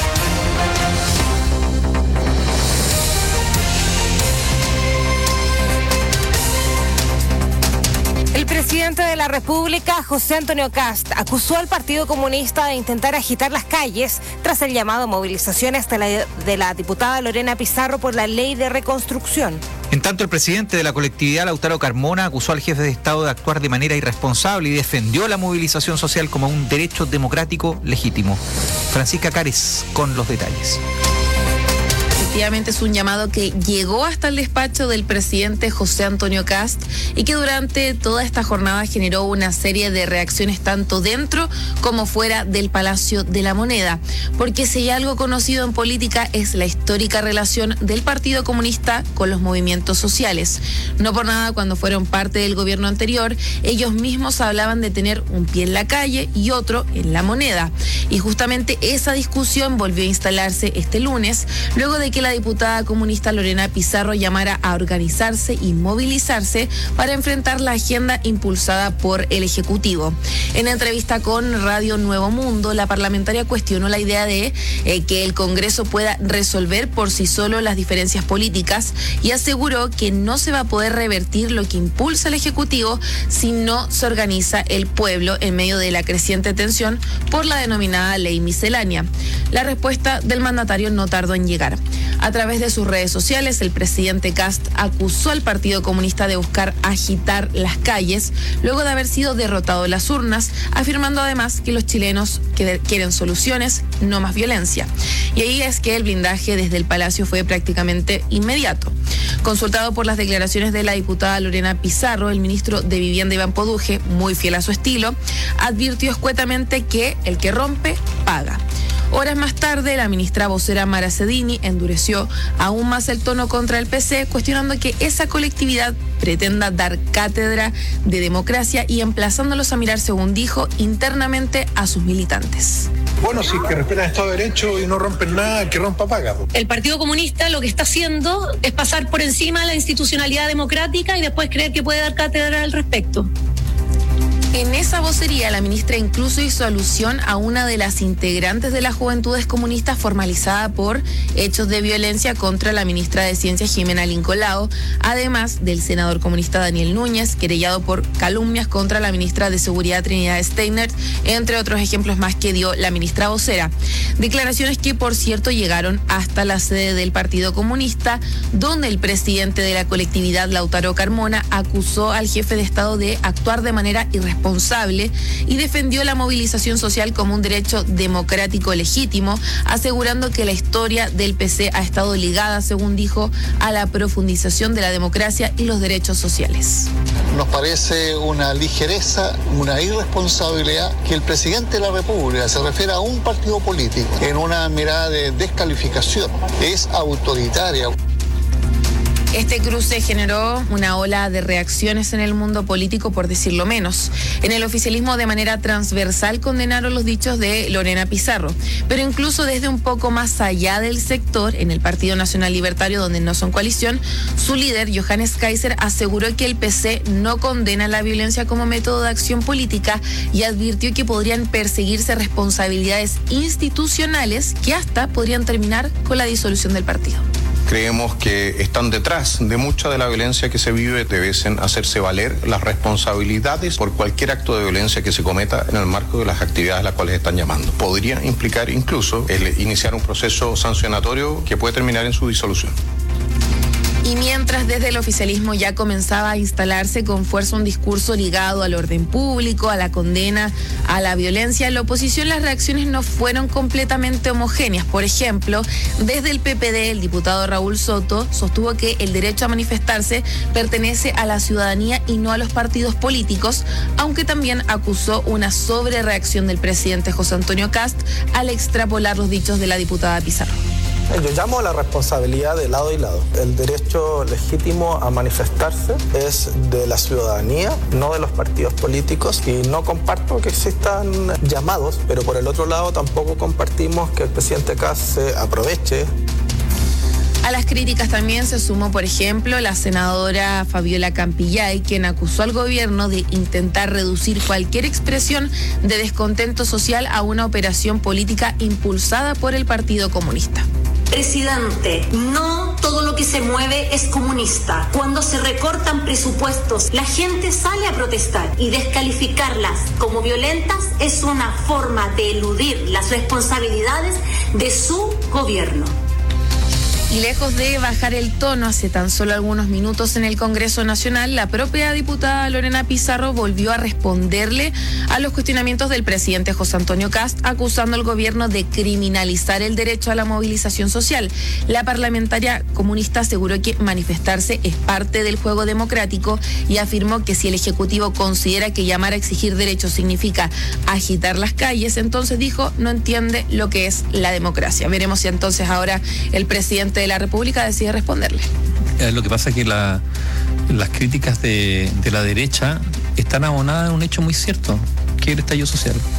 Speaker 8: El presidente de la República, José Antonio Kast, acusó al Partido Comunista de intentar agitar las calles tras el llamado a movilizaciones de la, de la diputada Lorena Pizarro por la ley de reconstrucción.
Speaker 4: En tanto, el presidente de la colectividad, Lautaro Carmona, acusó al jefe de Estado de actuar de manera irresponsable y defendió la movilización social como un derecho democrático legítimo. Francisca Cárez con los detalles.
Speaker 22: Efectivamente es un llamado que llegó hasta el despacho del presidente José Antonio Kast y que durante toda esta jornada generó una serie de reacciones tanto dentro como fuera del Palacio de la Moneda. Porque si hay algo conocido en política es la histórica relación del Partido Comunista con los movimientos sociales. No por nada, cuando fueron parte del gobierno anterior, ellos mismos hablaban de tener un pie en la calle y otro en la moneda. Y justamente esa discusión volvió a instalarse este lunes, luego de que que la diputada comunista Lorena Pizarro llamara a organizarse y movilizarse para enfrentar la agenda impulsada por el Ejecutivo. En entrevista con Radio Nuevo Mundo, la parlamentaria cuestionó la idea de eh, que el Congreso pueda resolver por sí solo las diferencias políticas y aseguró que no se va a poder revertir lo que impulsa el Ejecutivo si no se organiza el pueblo en medio de la creciente tensión por la denominada ley miscelánea. La respuesta del mandatario no tardó en llegar. A través de sus redes sociales, el presidente Kast acusó al Partido Comunista de buscar agitar las calles luego de haber sido derrotado en las urnas, afirmando además que los chilenos quieren soluciones, no más violencia. Y ahí es que el blindaje desde el Palacio fue prácticamente inmediato. Consultado por las declaraciones de la diputada Lorena Pizarro, el ministro de Vivienda Iván Poduje, muy fiel a su estilo, advirtió escuetamente que el que rompe, paga. Horas más tarde, la ministra vocera Mara Cedini endureció aún más el tono contra el P C, cuestionando que esa colectividad pretenda dar cátedra de democracia y emplazándolos a mirar, según dijo, internamente a sus militantes.
Speaker 6: Bueno, si es que respetan el Estado de Derecho y no rompen nada, el que rompa paga.
Speaker 17: El Partido Comunista lo que está haciendo es pasar por encima de la institucionalidad democrática y después creer que puede dar cátedra al respecto.
Speaker 22: En esa vocería, la ministra incluso hizo alusión a una de las integrantes de las Juventudes Comunistas formalizada por hechos de violencia contra la ministra de Ciencia, Jimena Lincolao, además del senador comunista Daniel Núñez, querellado por calumnias contra la ministra de Seguridad, Trinidad Steiner, entre otros ejemplos más que dio la ministra vocera. Declaraciones que, por cierto, llegaron hasta la sede del Partido Comunista, donde el presidente de la colectividad, Lautaro Carmona, acusó al jefe de Estado de actuar de manera irresponsable responsable y defendió la movilización social como un derecho democrático legítimo, asegurando que la historia del P C ha estado ligada, según dijo, a la profundización de la democracia y los derechos sociales.
Speaker 9: Nos parece una ligereza, una irresponsabilidad que el presidente de la República se refiera a un partido político en una mirada de descalificación. Es autoritaria.
Speaker 22: Este cruce generó una ola de reacciones en el mundo político, por decirlo menos. En el oficialismo, de manera transversal, condenaron los dichos de Lorena Pizarro, pero incluso desde un poco más allá del sector, en el Partido Nacional Libertario, donde no son coalición, su líder, Johannes Kaiser, aseguró que el P C no condena la violencia como método de acción política y advirtió que podrían perseguirse responsabilidades institucionales que hasta podrían terminar con la disolución del partido.
Speaker 12: Creemos que están detrás de mucha de la violencia que se vive, deben hacerse valer las responsabilidades por cualquier acto de violencia que se cometa en el marco de las actividades a las cuales están llamando. Podría implicar incluso el iniciar un proceso sancionatorio que puede terminar en su disolución.
Speaker 22: Y mientras desde el oficialismo ya comenzaba a instalarse con fuerza un discurso ligado al orden público, a la condena, a la violencia, en la oposición las reacciones no fueron completamente homogéneas. Por ejemplo, desde el P P D, el diputado Raúl Soto sostuvo que el derecho a manifestarse pertenece a la ciudadanía y no a los partidos políticos, aunque también acusó una sobrereacción del presidente José Antonio Kast al extrapolar los dichos de la diputada Pizarro.
Speaker 23: Yo llamo a la responsabilidad de lado y lado. El derecho legítimo a manifestarse es de la ciudadanía, no de los partidos políticos, y no comparto que existan llamados, pero por el otro lado tampoco compartimos que el presidente Kast se aproveche.
Speaker 22: A las críticas también se sumó, por ejemplo, la senadora Fabiola Campillay, quien acusó al gobierno de intentar reducir cualquier expresión de descontento social a una operación política impulsada por el Partido Comunista.
Speaker 24: Presidente, no todo lo que se mueve es comunista. Cuando se recortan presupuestos, la gente sale a protestar y descalificarlas como violentas es una forma de eludir las responsabilidades de su gobierno.
Speaker 22: Y lejos de bajar el tono hace tan solo algunos minutos en el Congreso Nacional, la propia diputada Lorena Pizarro volvió a responderle a los cuestionamientos del presidente José Antonio Kast, acusando al gobierno de criminalizar el derecho a la movilización social. La parlamentaria comunista aseguró que manifestarse es parte del juego democrático y afirmó que si el Ejecutivo considera que llamar a exigir derechos significa agitar las calles, entonces dijo, no entiende lo que es la democracia. Veremos si entonces ahora el presidente de la República decide responderle.
Speaker 25: Eh, lo que pasa es que la, las críticas de, de la derecha están abonadas en un hecho muy cierto, que es el estallido social.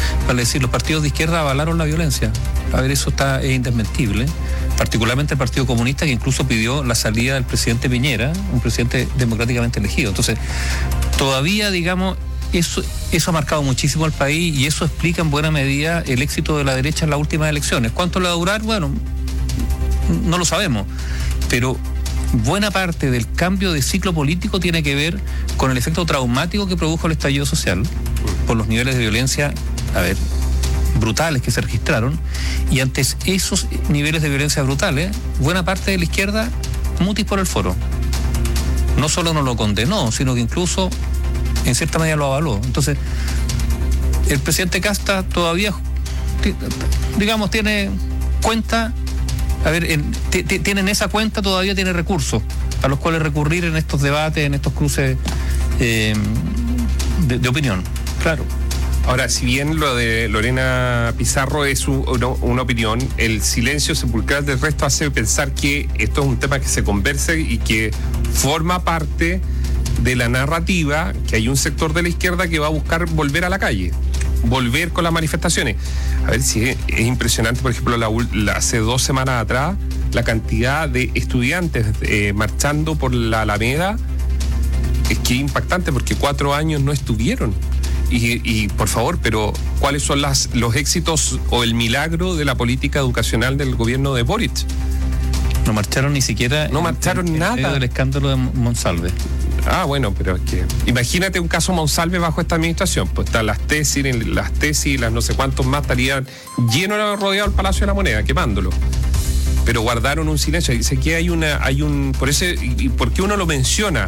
Speaker 25: vale decir, los partidos de izquierda avalaron la violencia. A ver, eso está es indesmentible, particularmente el Partido Comunista, que incluso pidió la salida del presidente Piñera, un presidente democráticamente elegido. Entonces, todavía, digamos, eso, eso ha marcado muchísimo al país y eso explica en buena medida el éxito de la derecha en las últimas elecciones. ¿Cuánto le va a durar? Bueno, no lo sabemos, pero buena parte del cambio de ciclo político tiene que ver con el efecto traumático que produjo el estallido social, por los niveles de violencia, a ver, brutales que se registraron, y ante esos niveles de violencia brutales, buena parte de la izquierda mutis por el foro. No solo no lo condenó, sino que incluso en cierta medida lo avaló. Entonces, el presidente Casta todavía, digamos, tiene cuenta. A ver, en, t- t- tienen esa cuenta, todavía tiene recursos a los cuales recurrir en estos debates, en estos cruces eh, de, de opinión. Claro.
Speaker 13: Ahora, si bien lo de Lorena Pizarro es un, una, una opinión, el silencio sepulcral del resto hace pensar que esto es un tema que se conversa y que forma parte de la narrativa, que hay un sector de la izquierda que va a buscar volver a la calle, volver con las manifestaciones. A ver si es, es impresionante, por ejemplo, la, la, hace dos semanas atrás, la cantidad de estudiantes eh, marchando por la Alameda, es que es impactante porque cuatro años no estuvieron. Y, y por favor, pero ¿cuáles son las, los éxitos o el milagro de la política educacional del gobierno de Boric?
Speaker 25: No marcharon ni siquiera.
Speaker 13: No en, marcharon en,
Speaker 25: nada. En medio del escándalo de Monsalve.
Speaker 13: Ah, bueno, pero es que imagínate un caso Monsalve bajo esta administración, pues están las tesis, las tesis, las no sé cuántos más estarían llenos, rodeado el Palacio de la Moneda, quemándolo. Pero guardaron un silencio. Dice que hay una, hay un, por eso, y por qué uno lo menciona,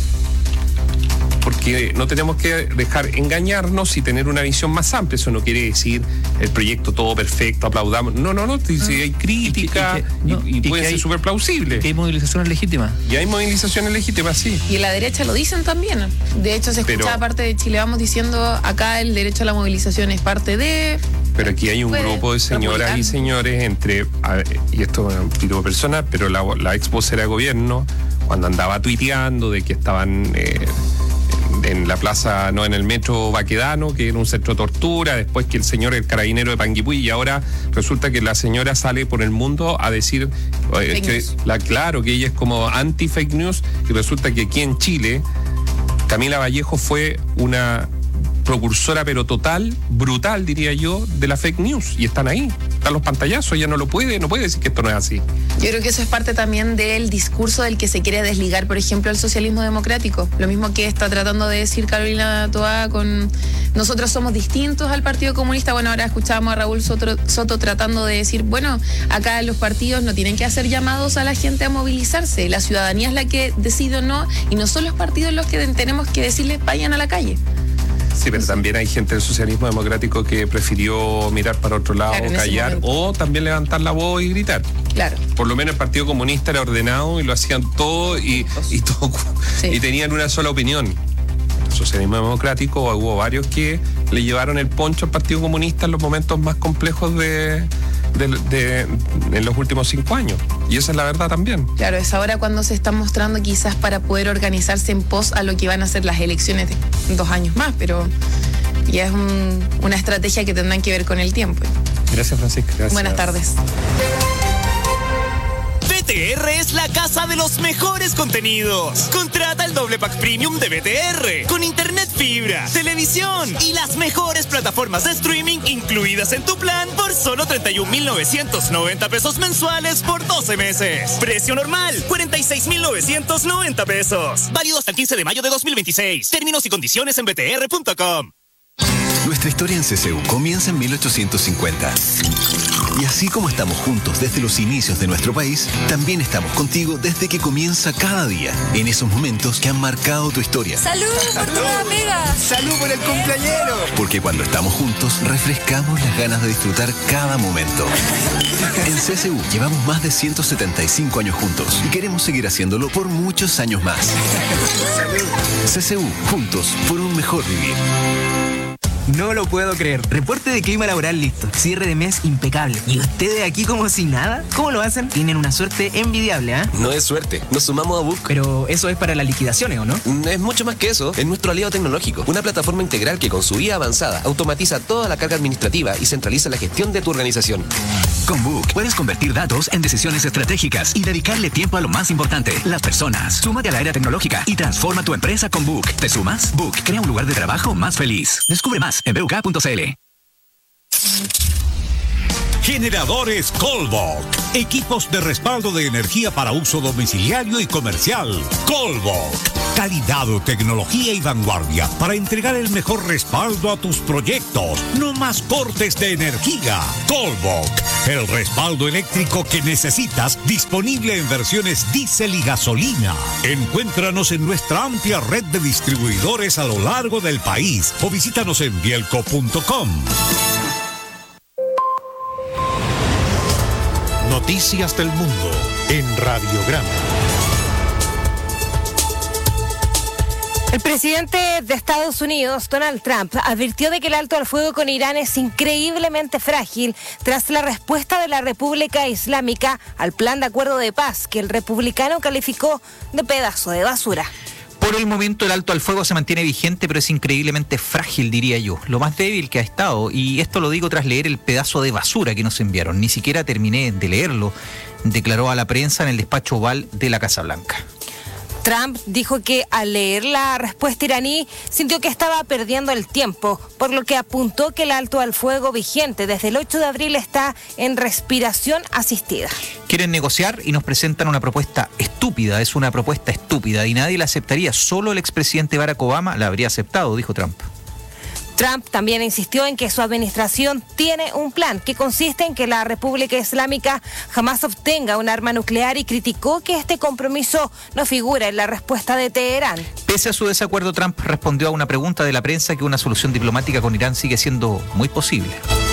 Speaker 13: porque no tenemos que dejar engañarnos y tener una visión más amplia. Eso no quiere decir el proyecto todo perfecto, aplaudamos. No, no, no, si hay crítica y, que, y, que, no, y, y puede ser súper plausible.
Speaker 25: Que hay movilizaciones legítimas.
Speaker 13: Y hay movilizaciones legítimas, sí.
Speaker 22: Y en la derecha lo dicen también. De hecho, se escuchaba Pero, parte de Chile Vamos diciendo acá el derecho a la movilización es parte de...
Speaker 13: Pero aquí hay un grupo de señoras y señores entre, y esto es un tipo de personas, pero la, la ex vocera de gobierno, cuando andaba tuiteando de que estaban... Eh, en la plaza, no, en el metro Baquedano, que era un centro de tortura, después que el señor, el carabinero de Panguipulli, y ahora resulta que la señora sale por el mundo a decir eh, que, la, claro, que ella es como anti-fake news, y resulta que aquí en Chile, Camila Vallejo fue una precursora, pero total, brutal, diría yo, de la fake news, y están ahí, están los pantallazos, ella no lo puede, no puede decir que esto no es así.
Speaker 22: Yo creo que eso es parte también del discurso del que se quiere desligar, por ejemplo, el socialismo democrático, lo mismo que está tratando de decir Carolina Toá con nosotros somos distintos al Partido Comunista. Bueno, ahora escuchábamos a Raúl Soto, Soto tratando de decir, bueno, acá los partidos no tienen que hacer llamados a la gente a movilizarse, la ciudadanía es la que decide o no, y no son los partidos los que tenemos que decirles vayan a la calle.
Speaker 13: Sí, pero también hay gente del socialismo democrático que prefirió mirar para otro lado, claro, callar, o también levantar la voz y gritar.
Speaker 22: Claro.
Speaker 13: Por lo menos el Partido Comunista era ordenado y lo hacían todo y, y, todo, sí. y tenían una sola opinión. El socialismo democrático, hubo varios que le llevaron el poncho al Partido Comunista en los momentos más complejos de... De, de, en los últimos cinco años, y esa es la verdad también.
Speaker 22: Claro, es ahora cuando se están mostrando quizás para poder organizarse en pos a lo que van a ser las elecciones de dos años más, pero ya es un, una estrategia que tendrán que ver con el tiempo.
Speaker 25: Gracias, Francisca. Gracias.
Speaker 22: Buenas tardes.
Speaker 14: B T R es la casa de los mejores contenidos. Contrata el doble pack premium de B T R con internet fibra, televisión y las mejores plataformas de streaming incluidas en tu plan por solo treinta y un mil novecientos noventa pesos mensuales por doce meses. Precio normal, cuarenta y seis mil novecientos noventa pesos. Válido hasta el quince de mayo de dos mil veintiséis. Términos y condiciones en b t r punto com.
Speaker 20: Nuestra historia en C C U comienza en mil ochocientos cincuenta. Y así como estamos juntos desde los inicios de nuestro país, también estamos contigo desde que comienza cada día, en esos momentos que han marcado tu historia.
Speaker 16: ¡Salud por tu amiga!
Speaker 10: ¡Salud por el cumpleañero!
Speaker 20: Porque cuando estamos juntos, refrescamos las ganas de disfrutar cada momento. En C C U llevamos más de ciento setenta y cinco años juntos y queremos seguir haciéndolo por muchos años más. C C U, juntos por un mejor vivir.
Speaker 10: No lo puedo creer. Reporte de clima laboral listo. Cierre de mes impecable. ¿Y ustedes aquí como si nada? ¿Cómo lo hacen? Tienen una suerte envidiable, ¿ah? ¿eh?
Speaker 1: No es suerte. Nos sumamos a Book.
Speaker 10: Pero eso es para las liquidaciones, ¿o no?
Speaker 1: Es mucho más que eso. Es nuestro aliado tecnológico. Una plataforma integral que con su I A avanzada automatiza toda la carga administrativa y centraliza la gestión de tu organización.
Speaker 21: Con Book puedes convertir datos en decisiones estratégicas y dedicarle tiempo a lo más importante, las personas. Súmate a la era tecnológica y transforma tu empresa con Book. ¿Te sumas? Book crea un lugar de trabajo más feliz. Descubre más en b u k punto c l.
Speaker 2: Generadores Colbok. Equipos de respaldo de energía para uso domiciliario y comercial. Colbok. Calidad, tecnología y vanguardia para entregar el mejor respaldo a tus proyectos. No más cortes de energía. Colbok. El respaldo eléctrico que necesitas, disponible en versiones diésel y gasolina. Encuéntranos en nuestra amplia red de distribuidores a lo largo del país o visítanos en bielco punto com.
Speaker 7: Noticias del mundo en Radiograma.
Speaker 8: El presidente de Estados Unidos, Donald Trump, advirtió de que el alto al fuego con Irán es increíblemente frágil tras la respuesta de la República Islámica al plan de acuerdo de paz que el republicano calificó de pedazo de basura.
Speaker 4: Por el momento el alto al fuego se mantiene vigente, pero es increíblemente frágil, diría yo. Lo más débil que ha estado, y esto lo digo tras leer el pedazo de basura que nos enviaron. Ni siquiera terminé de leerlo, declaró a la prensa en el despacho oval de la Casa Blanca.
Speaker 8: Trump dijo que al leer la respuesta iraní sintió que estaba perdiendo el tiempo, por lo que apuntó que el alto al fuego vigente desde el ocho de abril está en respiración asistida.
Speaker 4: Quieren negociar y nos presentan una propuesta estúpida, es una propuesta estúpida y nadie la aceptaría, solo el expresidente Barack Obama la habría aceptado, dijo Trump.
Speaker 8: Trump también insistió en que su administración tiene un plan que consiste en que la República Islámica jamás obtenga un arma nuclear y criticó que este compromiso no figura en la respuesta de Teherán.
Speaker 4: Pese a su desacuerdo, Trump respondió a una pregunta de la prensa que una solución diplomática con Irán sigue siendo muy posible.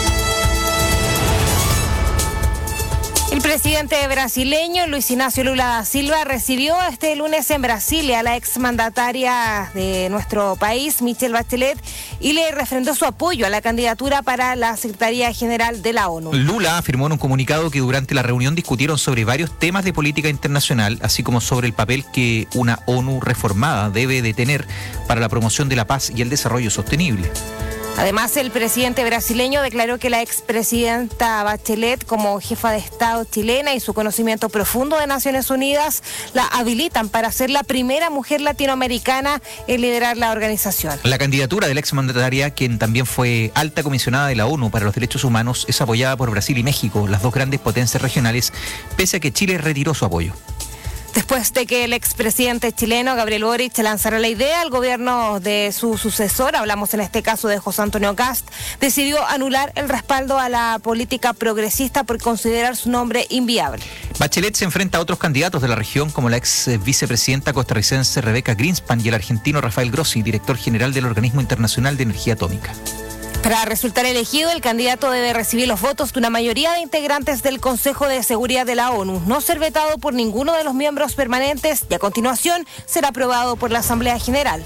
Speaker 8: El presidente brasileño Luis Ignacio Lula da Silva recibió este lunes en Brasilia a la exmandataria de nuestro país, Michelle Bachelet, y le refrendó su apoyo a la candidatura para la Secretaría General de la ONU.
Speaker 4: Lula afirmó en un comunicado que durante la reunión discutieron sobre varios temas de política internacional, así como sobre el papel que una ONU reformada debe de tener para la promoción de la paz y el desarrollo sostenible.
Speaker 8: Además, el presidente brasileño declaró que la expresidenta Bachelet, como jefa de Estado chilena y su conocimiento profundo de Naciones Unidas, la habilitan para ser la primera mujer latinoamericana en liderar la organización.
Speaker 4: La candidatura de la exmandataria, quien también fue alta comisionada de la ONU para los Derechos Humanos, es apoyada por Brasil y México, las dos grandes potencias regionales, pese a que Chile retiró su apoyo.
Speaker 8: Después de que el expresidente chileno Gabriel Boric lanzara la idea, el gobierno de su sucesor, hablamos en este caso de José Antonio Kast, decidió anular el respaldo a la política progresista por considerar su nombre inviable.
Speaker 4: Bachelet se enfrenta a otros candidatos de la región como la ex vicepresidenta costarricense Rebeca Greenspan y el argentino Rafael Grossi, director general del Organismo Internacional de Energía Atómica.
Speaker 8: Para resultar elegido, el candidato debe recibir los votos de una mayoría de integrantes del Consejo de Seguridad de la ONU, no ser vetado por ninguno de los miembros permanentes y a continuación será aprobado por la Asamblea General.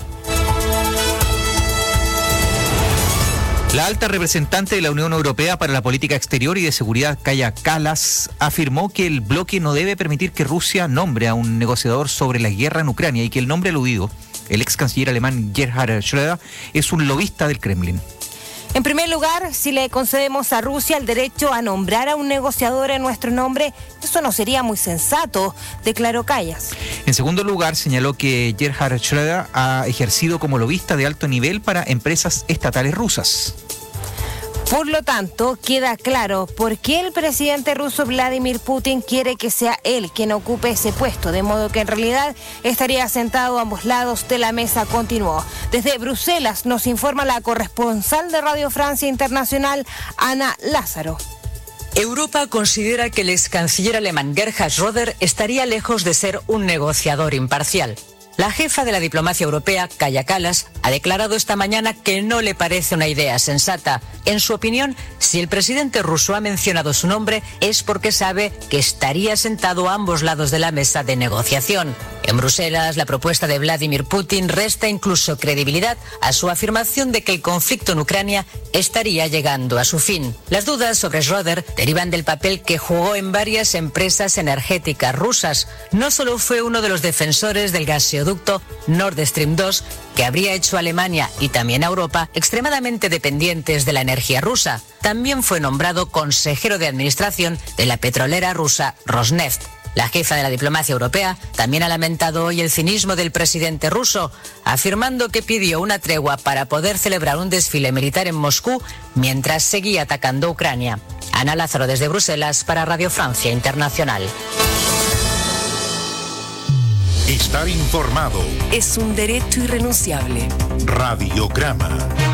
Speaker 4: La alta representante de la Unión Europea para la Política Exterior y de Seguridad, Kaja Kallas, afirmó que el bloque no debe permitir que Rusia nombre a un negociador sobre la guerra en Ucrania y que el nombre aludido, el ex canciller alemán Gerhard Schröder, es un lobista del Kremlin.
Speaker 8: En primer lugar, si le concedemos a Rusia el derecho a nombrar a un negociador en nuestro nombre, eso no sería muy sensato, declaró Kallas.
Speaker 4: En segundo lugar, señaló que Gerhard Schröder ha ejercido como lobista de alto nivel para empresas estatales rusas.
Speaker 8: Por lo tanto, queda claro por qué el presidente ruso Vladimir Putin quiere que sea él quien ocupe ese puesto, de modo que en realidad estaría sentado a ambos lados de la mesa, continuó. Desde Bruselas nos informa la corresponsal de Radio Francia Internacional, Ana Lázaro.
Speaker 3: Europa considera que el ex canciller alemán Gerhard Schröder estaría lejos de ser un negociador imparcial. La jefa de la diplomacia europea, Kaja Kallas, ha declarado esta mañana que no le parece una idea sensata. En su opinión, si el presidente ruso ha mencionado su nombre es porque sabe que estaría sentado a ambos lados de la mesa de negociación. En Bruselas, la propuesta de Vladimir Putin resta incluso credibilidad a su afirmación de que el conflicto en Ucrania estaría llegando a su fin. Las dudas sobre Schroeder derivan del papel que jugó en varias empresas energéticas rusas. No solo fue uno de los defensores del gaseoducto Nord Stream dos, que habría hecho a Alemania y también a Europa extremadamente dependientes de la energía rusa. También fue nombrado consejero de administración de la petrolera rusa Rosneft. La jefa de la diplomacia europea también ha lamentado hoy el cinismo del presidente ruso, afirmando que pidió una tregua para poder celebrar un desfile militar en Moscú mientras seguía atacando Ucrania. Ana Lázaro desde Bruselas para Radio Francia Internacional.
Speaker 7: Estar informado
Speaker 3: Es un derecho irrenunciable.
Speaker 7: Radiograma.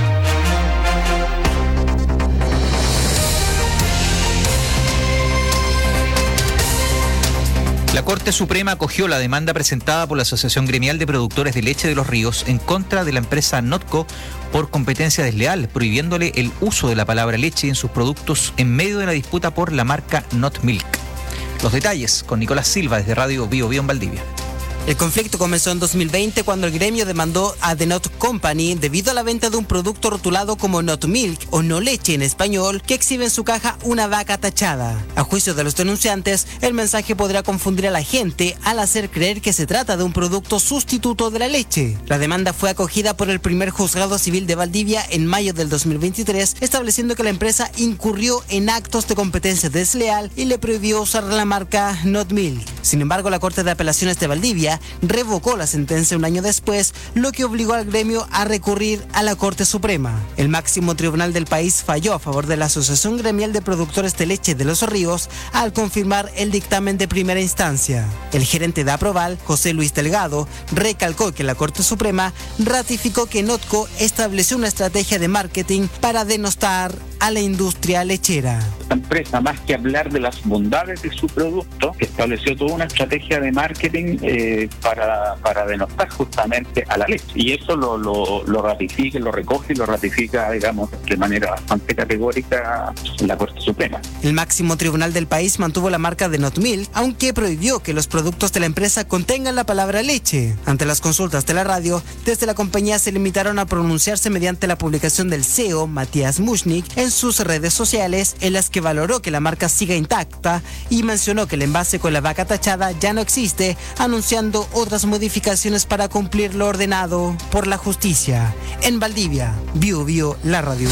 Speaker 4: La Corte Suprema acogió la demanda presentada por la Asociación Gremial de Productores de Leche de Los Ríos en contra de la empresa Notco por competencia desleal, prohibiéndole el uso de la palabra leche en sus productos en medio de la disputa por la marca Not Milk. Los detalles con Nicolás Silva desde Radio Bio Bio en Valdivia.
Speaker 10: El conflicto comenzó en dos mil veinte cuando el gremio demandó a The Not Company debido a la venta de un producto rotulado como Not Milk o no leche en español que exhibe en su caja una vaca tachada. A juicio de los denunciantes, el mensaje podrá confundir a la gente al hacer creer que se trata de un producto sustituto de la leche. La demanda fue acogida por el primer juzgado civil de Valdivia en mayo del dos mil veintitrés, estableciendo que la empresa incurrió en actos de competencia desleal y le prohibió usar la marca Not Milk. Sin embargo, la Corte de Apelaciones de Valdivia revocó la sentencia un año después, lo que obligó al gremio a recurrir a la Corte Suprema. El máximo tribunal del país falló a favor de la Asociación Gremial de Productores de Leche de Los Ríos al confirmar el dictamen de primera instancia. El gerente de Aproval, José Luis Delgado, recalcó que la Corte Suprema ratificó que Notco estableció una estrategia de marketing para denostar a la industria lechera.
Speaker 5: La empresa, más que hablar de las bondades de su producto, estableció toda una estrategia de marketing eh, para, para denostar justamente a la leche. Y eso lo, lo, lo ratifica, lo recoge y lo ratifica, digamos, de manera bastante categórica la Corte Suprema.
Speaker 10: El máximo tribunal del país mantuvo la marca de Not Milk, aunque prohibió que los productos de la empresa contengan la palabra leche. Ante las consultas de la radio, desde la compañía se limitaron a pronunciarse mediante la publicación del C E O, Matías Mushnik, en sus redes sociales, en las que valoró que la marca siga intacta y mencionó que el envase con la vaca tachada ya no existe, anunciando otras modificaciones para cumplir lo ordenado por la justicia. En Valdivia, Bio Bio, la radio.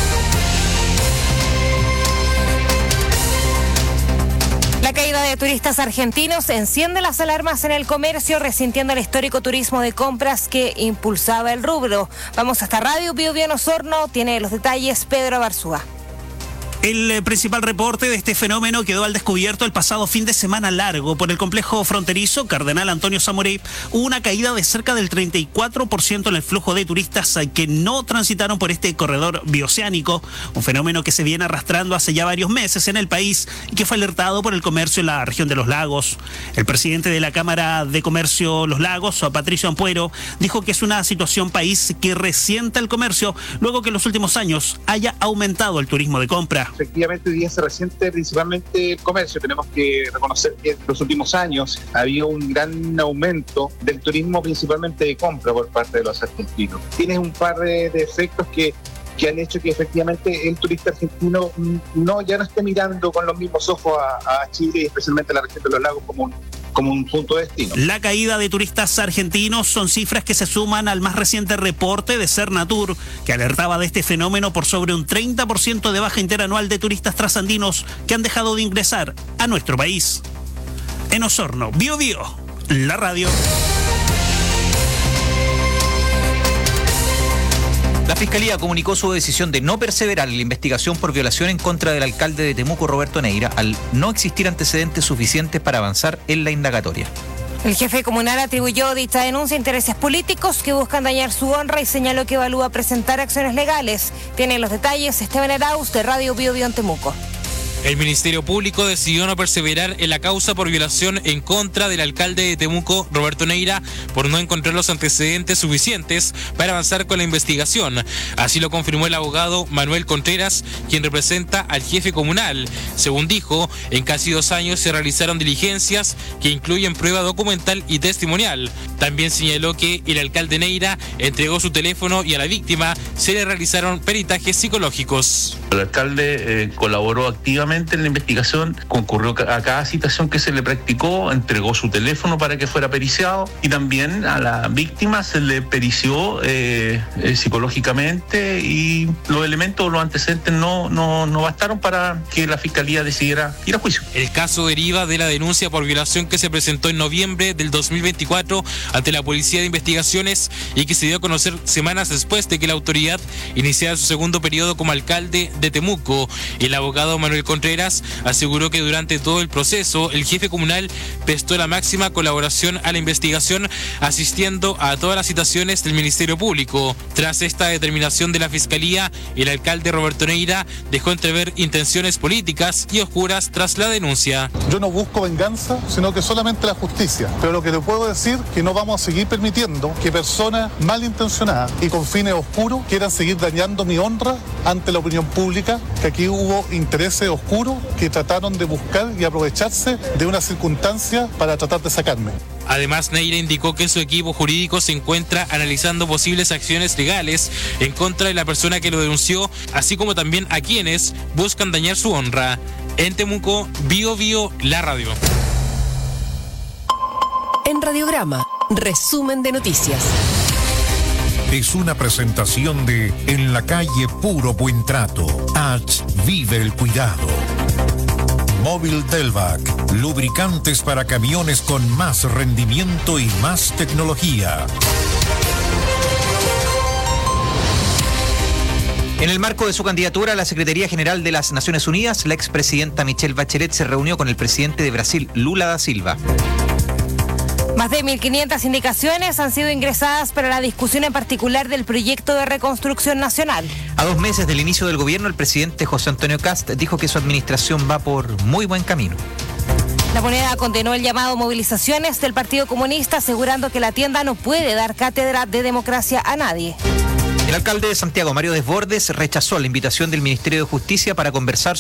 Speaker 8: La caída de turistas argentinos enciende las alarmas en el comercio, resintiendo el histórico turismo de compras que impulsaba el rubro. Vamos hasta Radio Bio Bio en Osorno, tiene los detalles Pedro Barzúa.
Speaker 11: El principal reporte de este fenómeno quedó al descubierto el pasado fin de semana largo. Por el complejo fronterizo Cardenal Antonio Samoré hubo una caída de cerca del treinta y cuatro por ciento en el flujo de turistas que no transitaron por este corredor bioceánico, un fenómeno que se viene arrastrando hace ya varios meses en el país y que fue alertado por el comercio en la región de Los Lagos. El presidente de la Cámara de Comercio Los Lagos, Patricio Ampuero, dijo que es una situación país que resienta el comercio luego que en los últimos años haya aumentado el turismo de compra.
Speaker 15: Efectivamente, hoy día se resiente principalmente el comercio. Tenemos que reconocer que en los últimos años había un gran aumento del turismo, principalmente de compra por parte de los argentinos. Tiene un par de, de efectos que, que han hecho que efectivamente el turista argentino no ya no esté mirando con los mismos ojos a, a Chile y especialmente a la región de los lagos como un como un punto de destino.
Speaker 11: La caída de turistas argentinos son cifras que se suman al más reciente reporte de Cernatur, que alertaba de este fenómeno por sobre un treinta por ciento de baja interanual de turistas trasandinos que han dejado de ingresar a nuestro país. En Osorno, Bio Bio, la radio.
Speaker 4: La Fiscalía comunicó su decisión de no perseverar en la investigación por violación en contra del alcalde de Temuco, Roberto Neira, al no existir antecedentes suficientes para avanzar en la indagatoria.
Speaker 8: El jefe comunal atribuyó dicha denuncia a intereses políticos que buscan dañar su honra y señaló que evalúa presentar acciones legales. Tiene los detalles Esteban Arauz de Radio Bio Bio en Temuco.
Speaker 6: El Ministerio Público decidió no perseverar en la causa por violación en contra del alcalde de Temuco, Roberto Neira, por no encontrar los antecedentes suficientes para avanzar con la investigación. Así lo confirmó el abogado Manuel Contreras, quien representa al jefe comunal. Según dijo, en casi dos años se realizaron diligencias que incluyen prueba documental y testimonial. También señaló que el alcalde Neira entregó su teléfono y a la víctima se le realizaron peritajes psicológicos.
Speaker 9: El alcalde eh, colaboró activamente en la investigación, concurrió a cada citación que se le practicó, entregó su teléfono para que fuera periciado y también a la víctima se le perició eh, eh, psicológicamente y los elementos, los antecedentes no, no, no bastaron para que la fiscalía decidiera ir a juicio.
Speaker 6: El caso deriva de la denuncia por violación que se presentó en noviembre del dos mil veinticuatro ante la Policía de Investigaciones y que se dio a conocer semanas después de que la autoridad iniciara su segundo periodo como alcalde de Temuco. El abogado Manuel Contreras aseguró que durante todo el proceso el jefe comunal prestó la máxima colaboración a la investigación, asistiendo a todas las citaciones del Ministerio Público. Tras esta determinación de la Fiscalía, el alcalde Roberto Neira dejó entrever intenciones políticas y oscuras tras la denuncia.
Speaker 17: Yo no busco venganza, sino que solamente la justicia. Pero lo que le puedo decir es que no vamos a seguir permitiendo que personas malintencionadas y con fines oscuros quieran seguir dañando mi honra ante la opinión pública, que aquí hubo intereses oscuros que trataron de buscar y aprovecharse de una circunstancia para tratar de sacarme.
Speaker 6: Además, Neira indicó que su equipo jurídico se encuentra analizando posibles acciones legales en contra de la persona que lo denunció, así como también a quienes buscan dañar su honra. En Temuco, Bio Bio, la radio.
Speaker 18: En Radiograma, resumen de noticias.
Speaker 7: Es una presentación de En la calle Puro Buen Trato. H. Vive el cuidado. Móvil Delvac. Lubricantes para camiones con más rendimiento y más tecnología.
Speaker 4: En el marco de su candidatura a la Secretaría General de las Naciones Unidas, la expresidenta Michelle Bachelet se reunió con el presidente de Brasil, Lula da Silva.
Speaker 8: Más de mil quinientas indicaciones han sido ingresadas para la discusión en particular del proyecto de reconstrucción nacional.
Speaker 4: A dos meses del inicio del gobierno, el presidente José Antonio Kast dijo que su administración va por muy buen camino.
Speaker 8: La Moneda condenó el llamado a movilizaciones del Partido Comunista, asegurando que la tienda no puede dar cátedra de democracia a nadie.
Speaker 4: El alcalde de Santiago, Mario Desbordes, rechazó la invitación del Ministerio de Justicia para conversar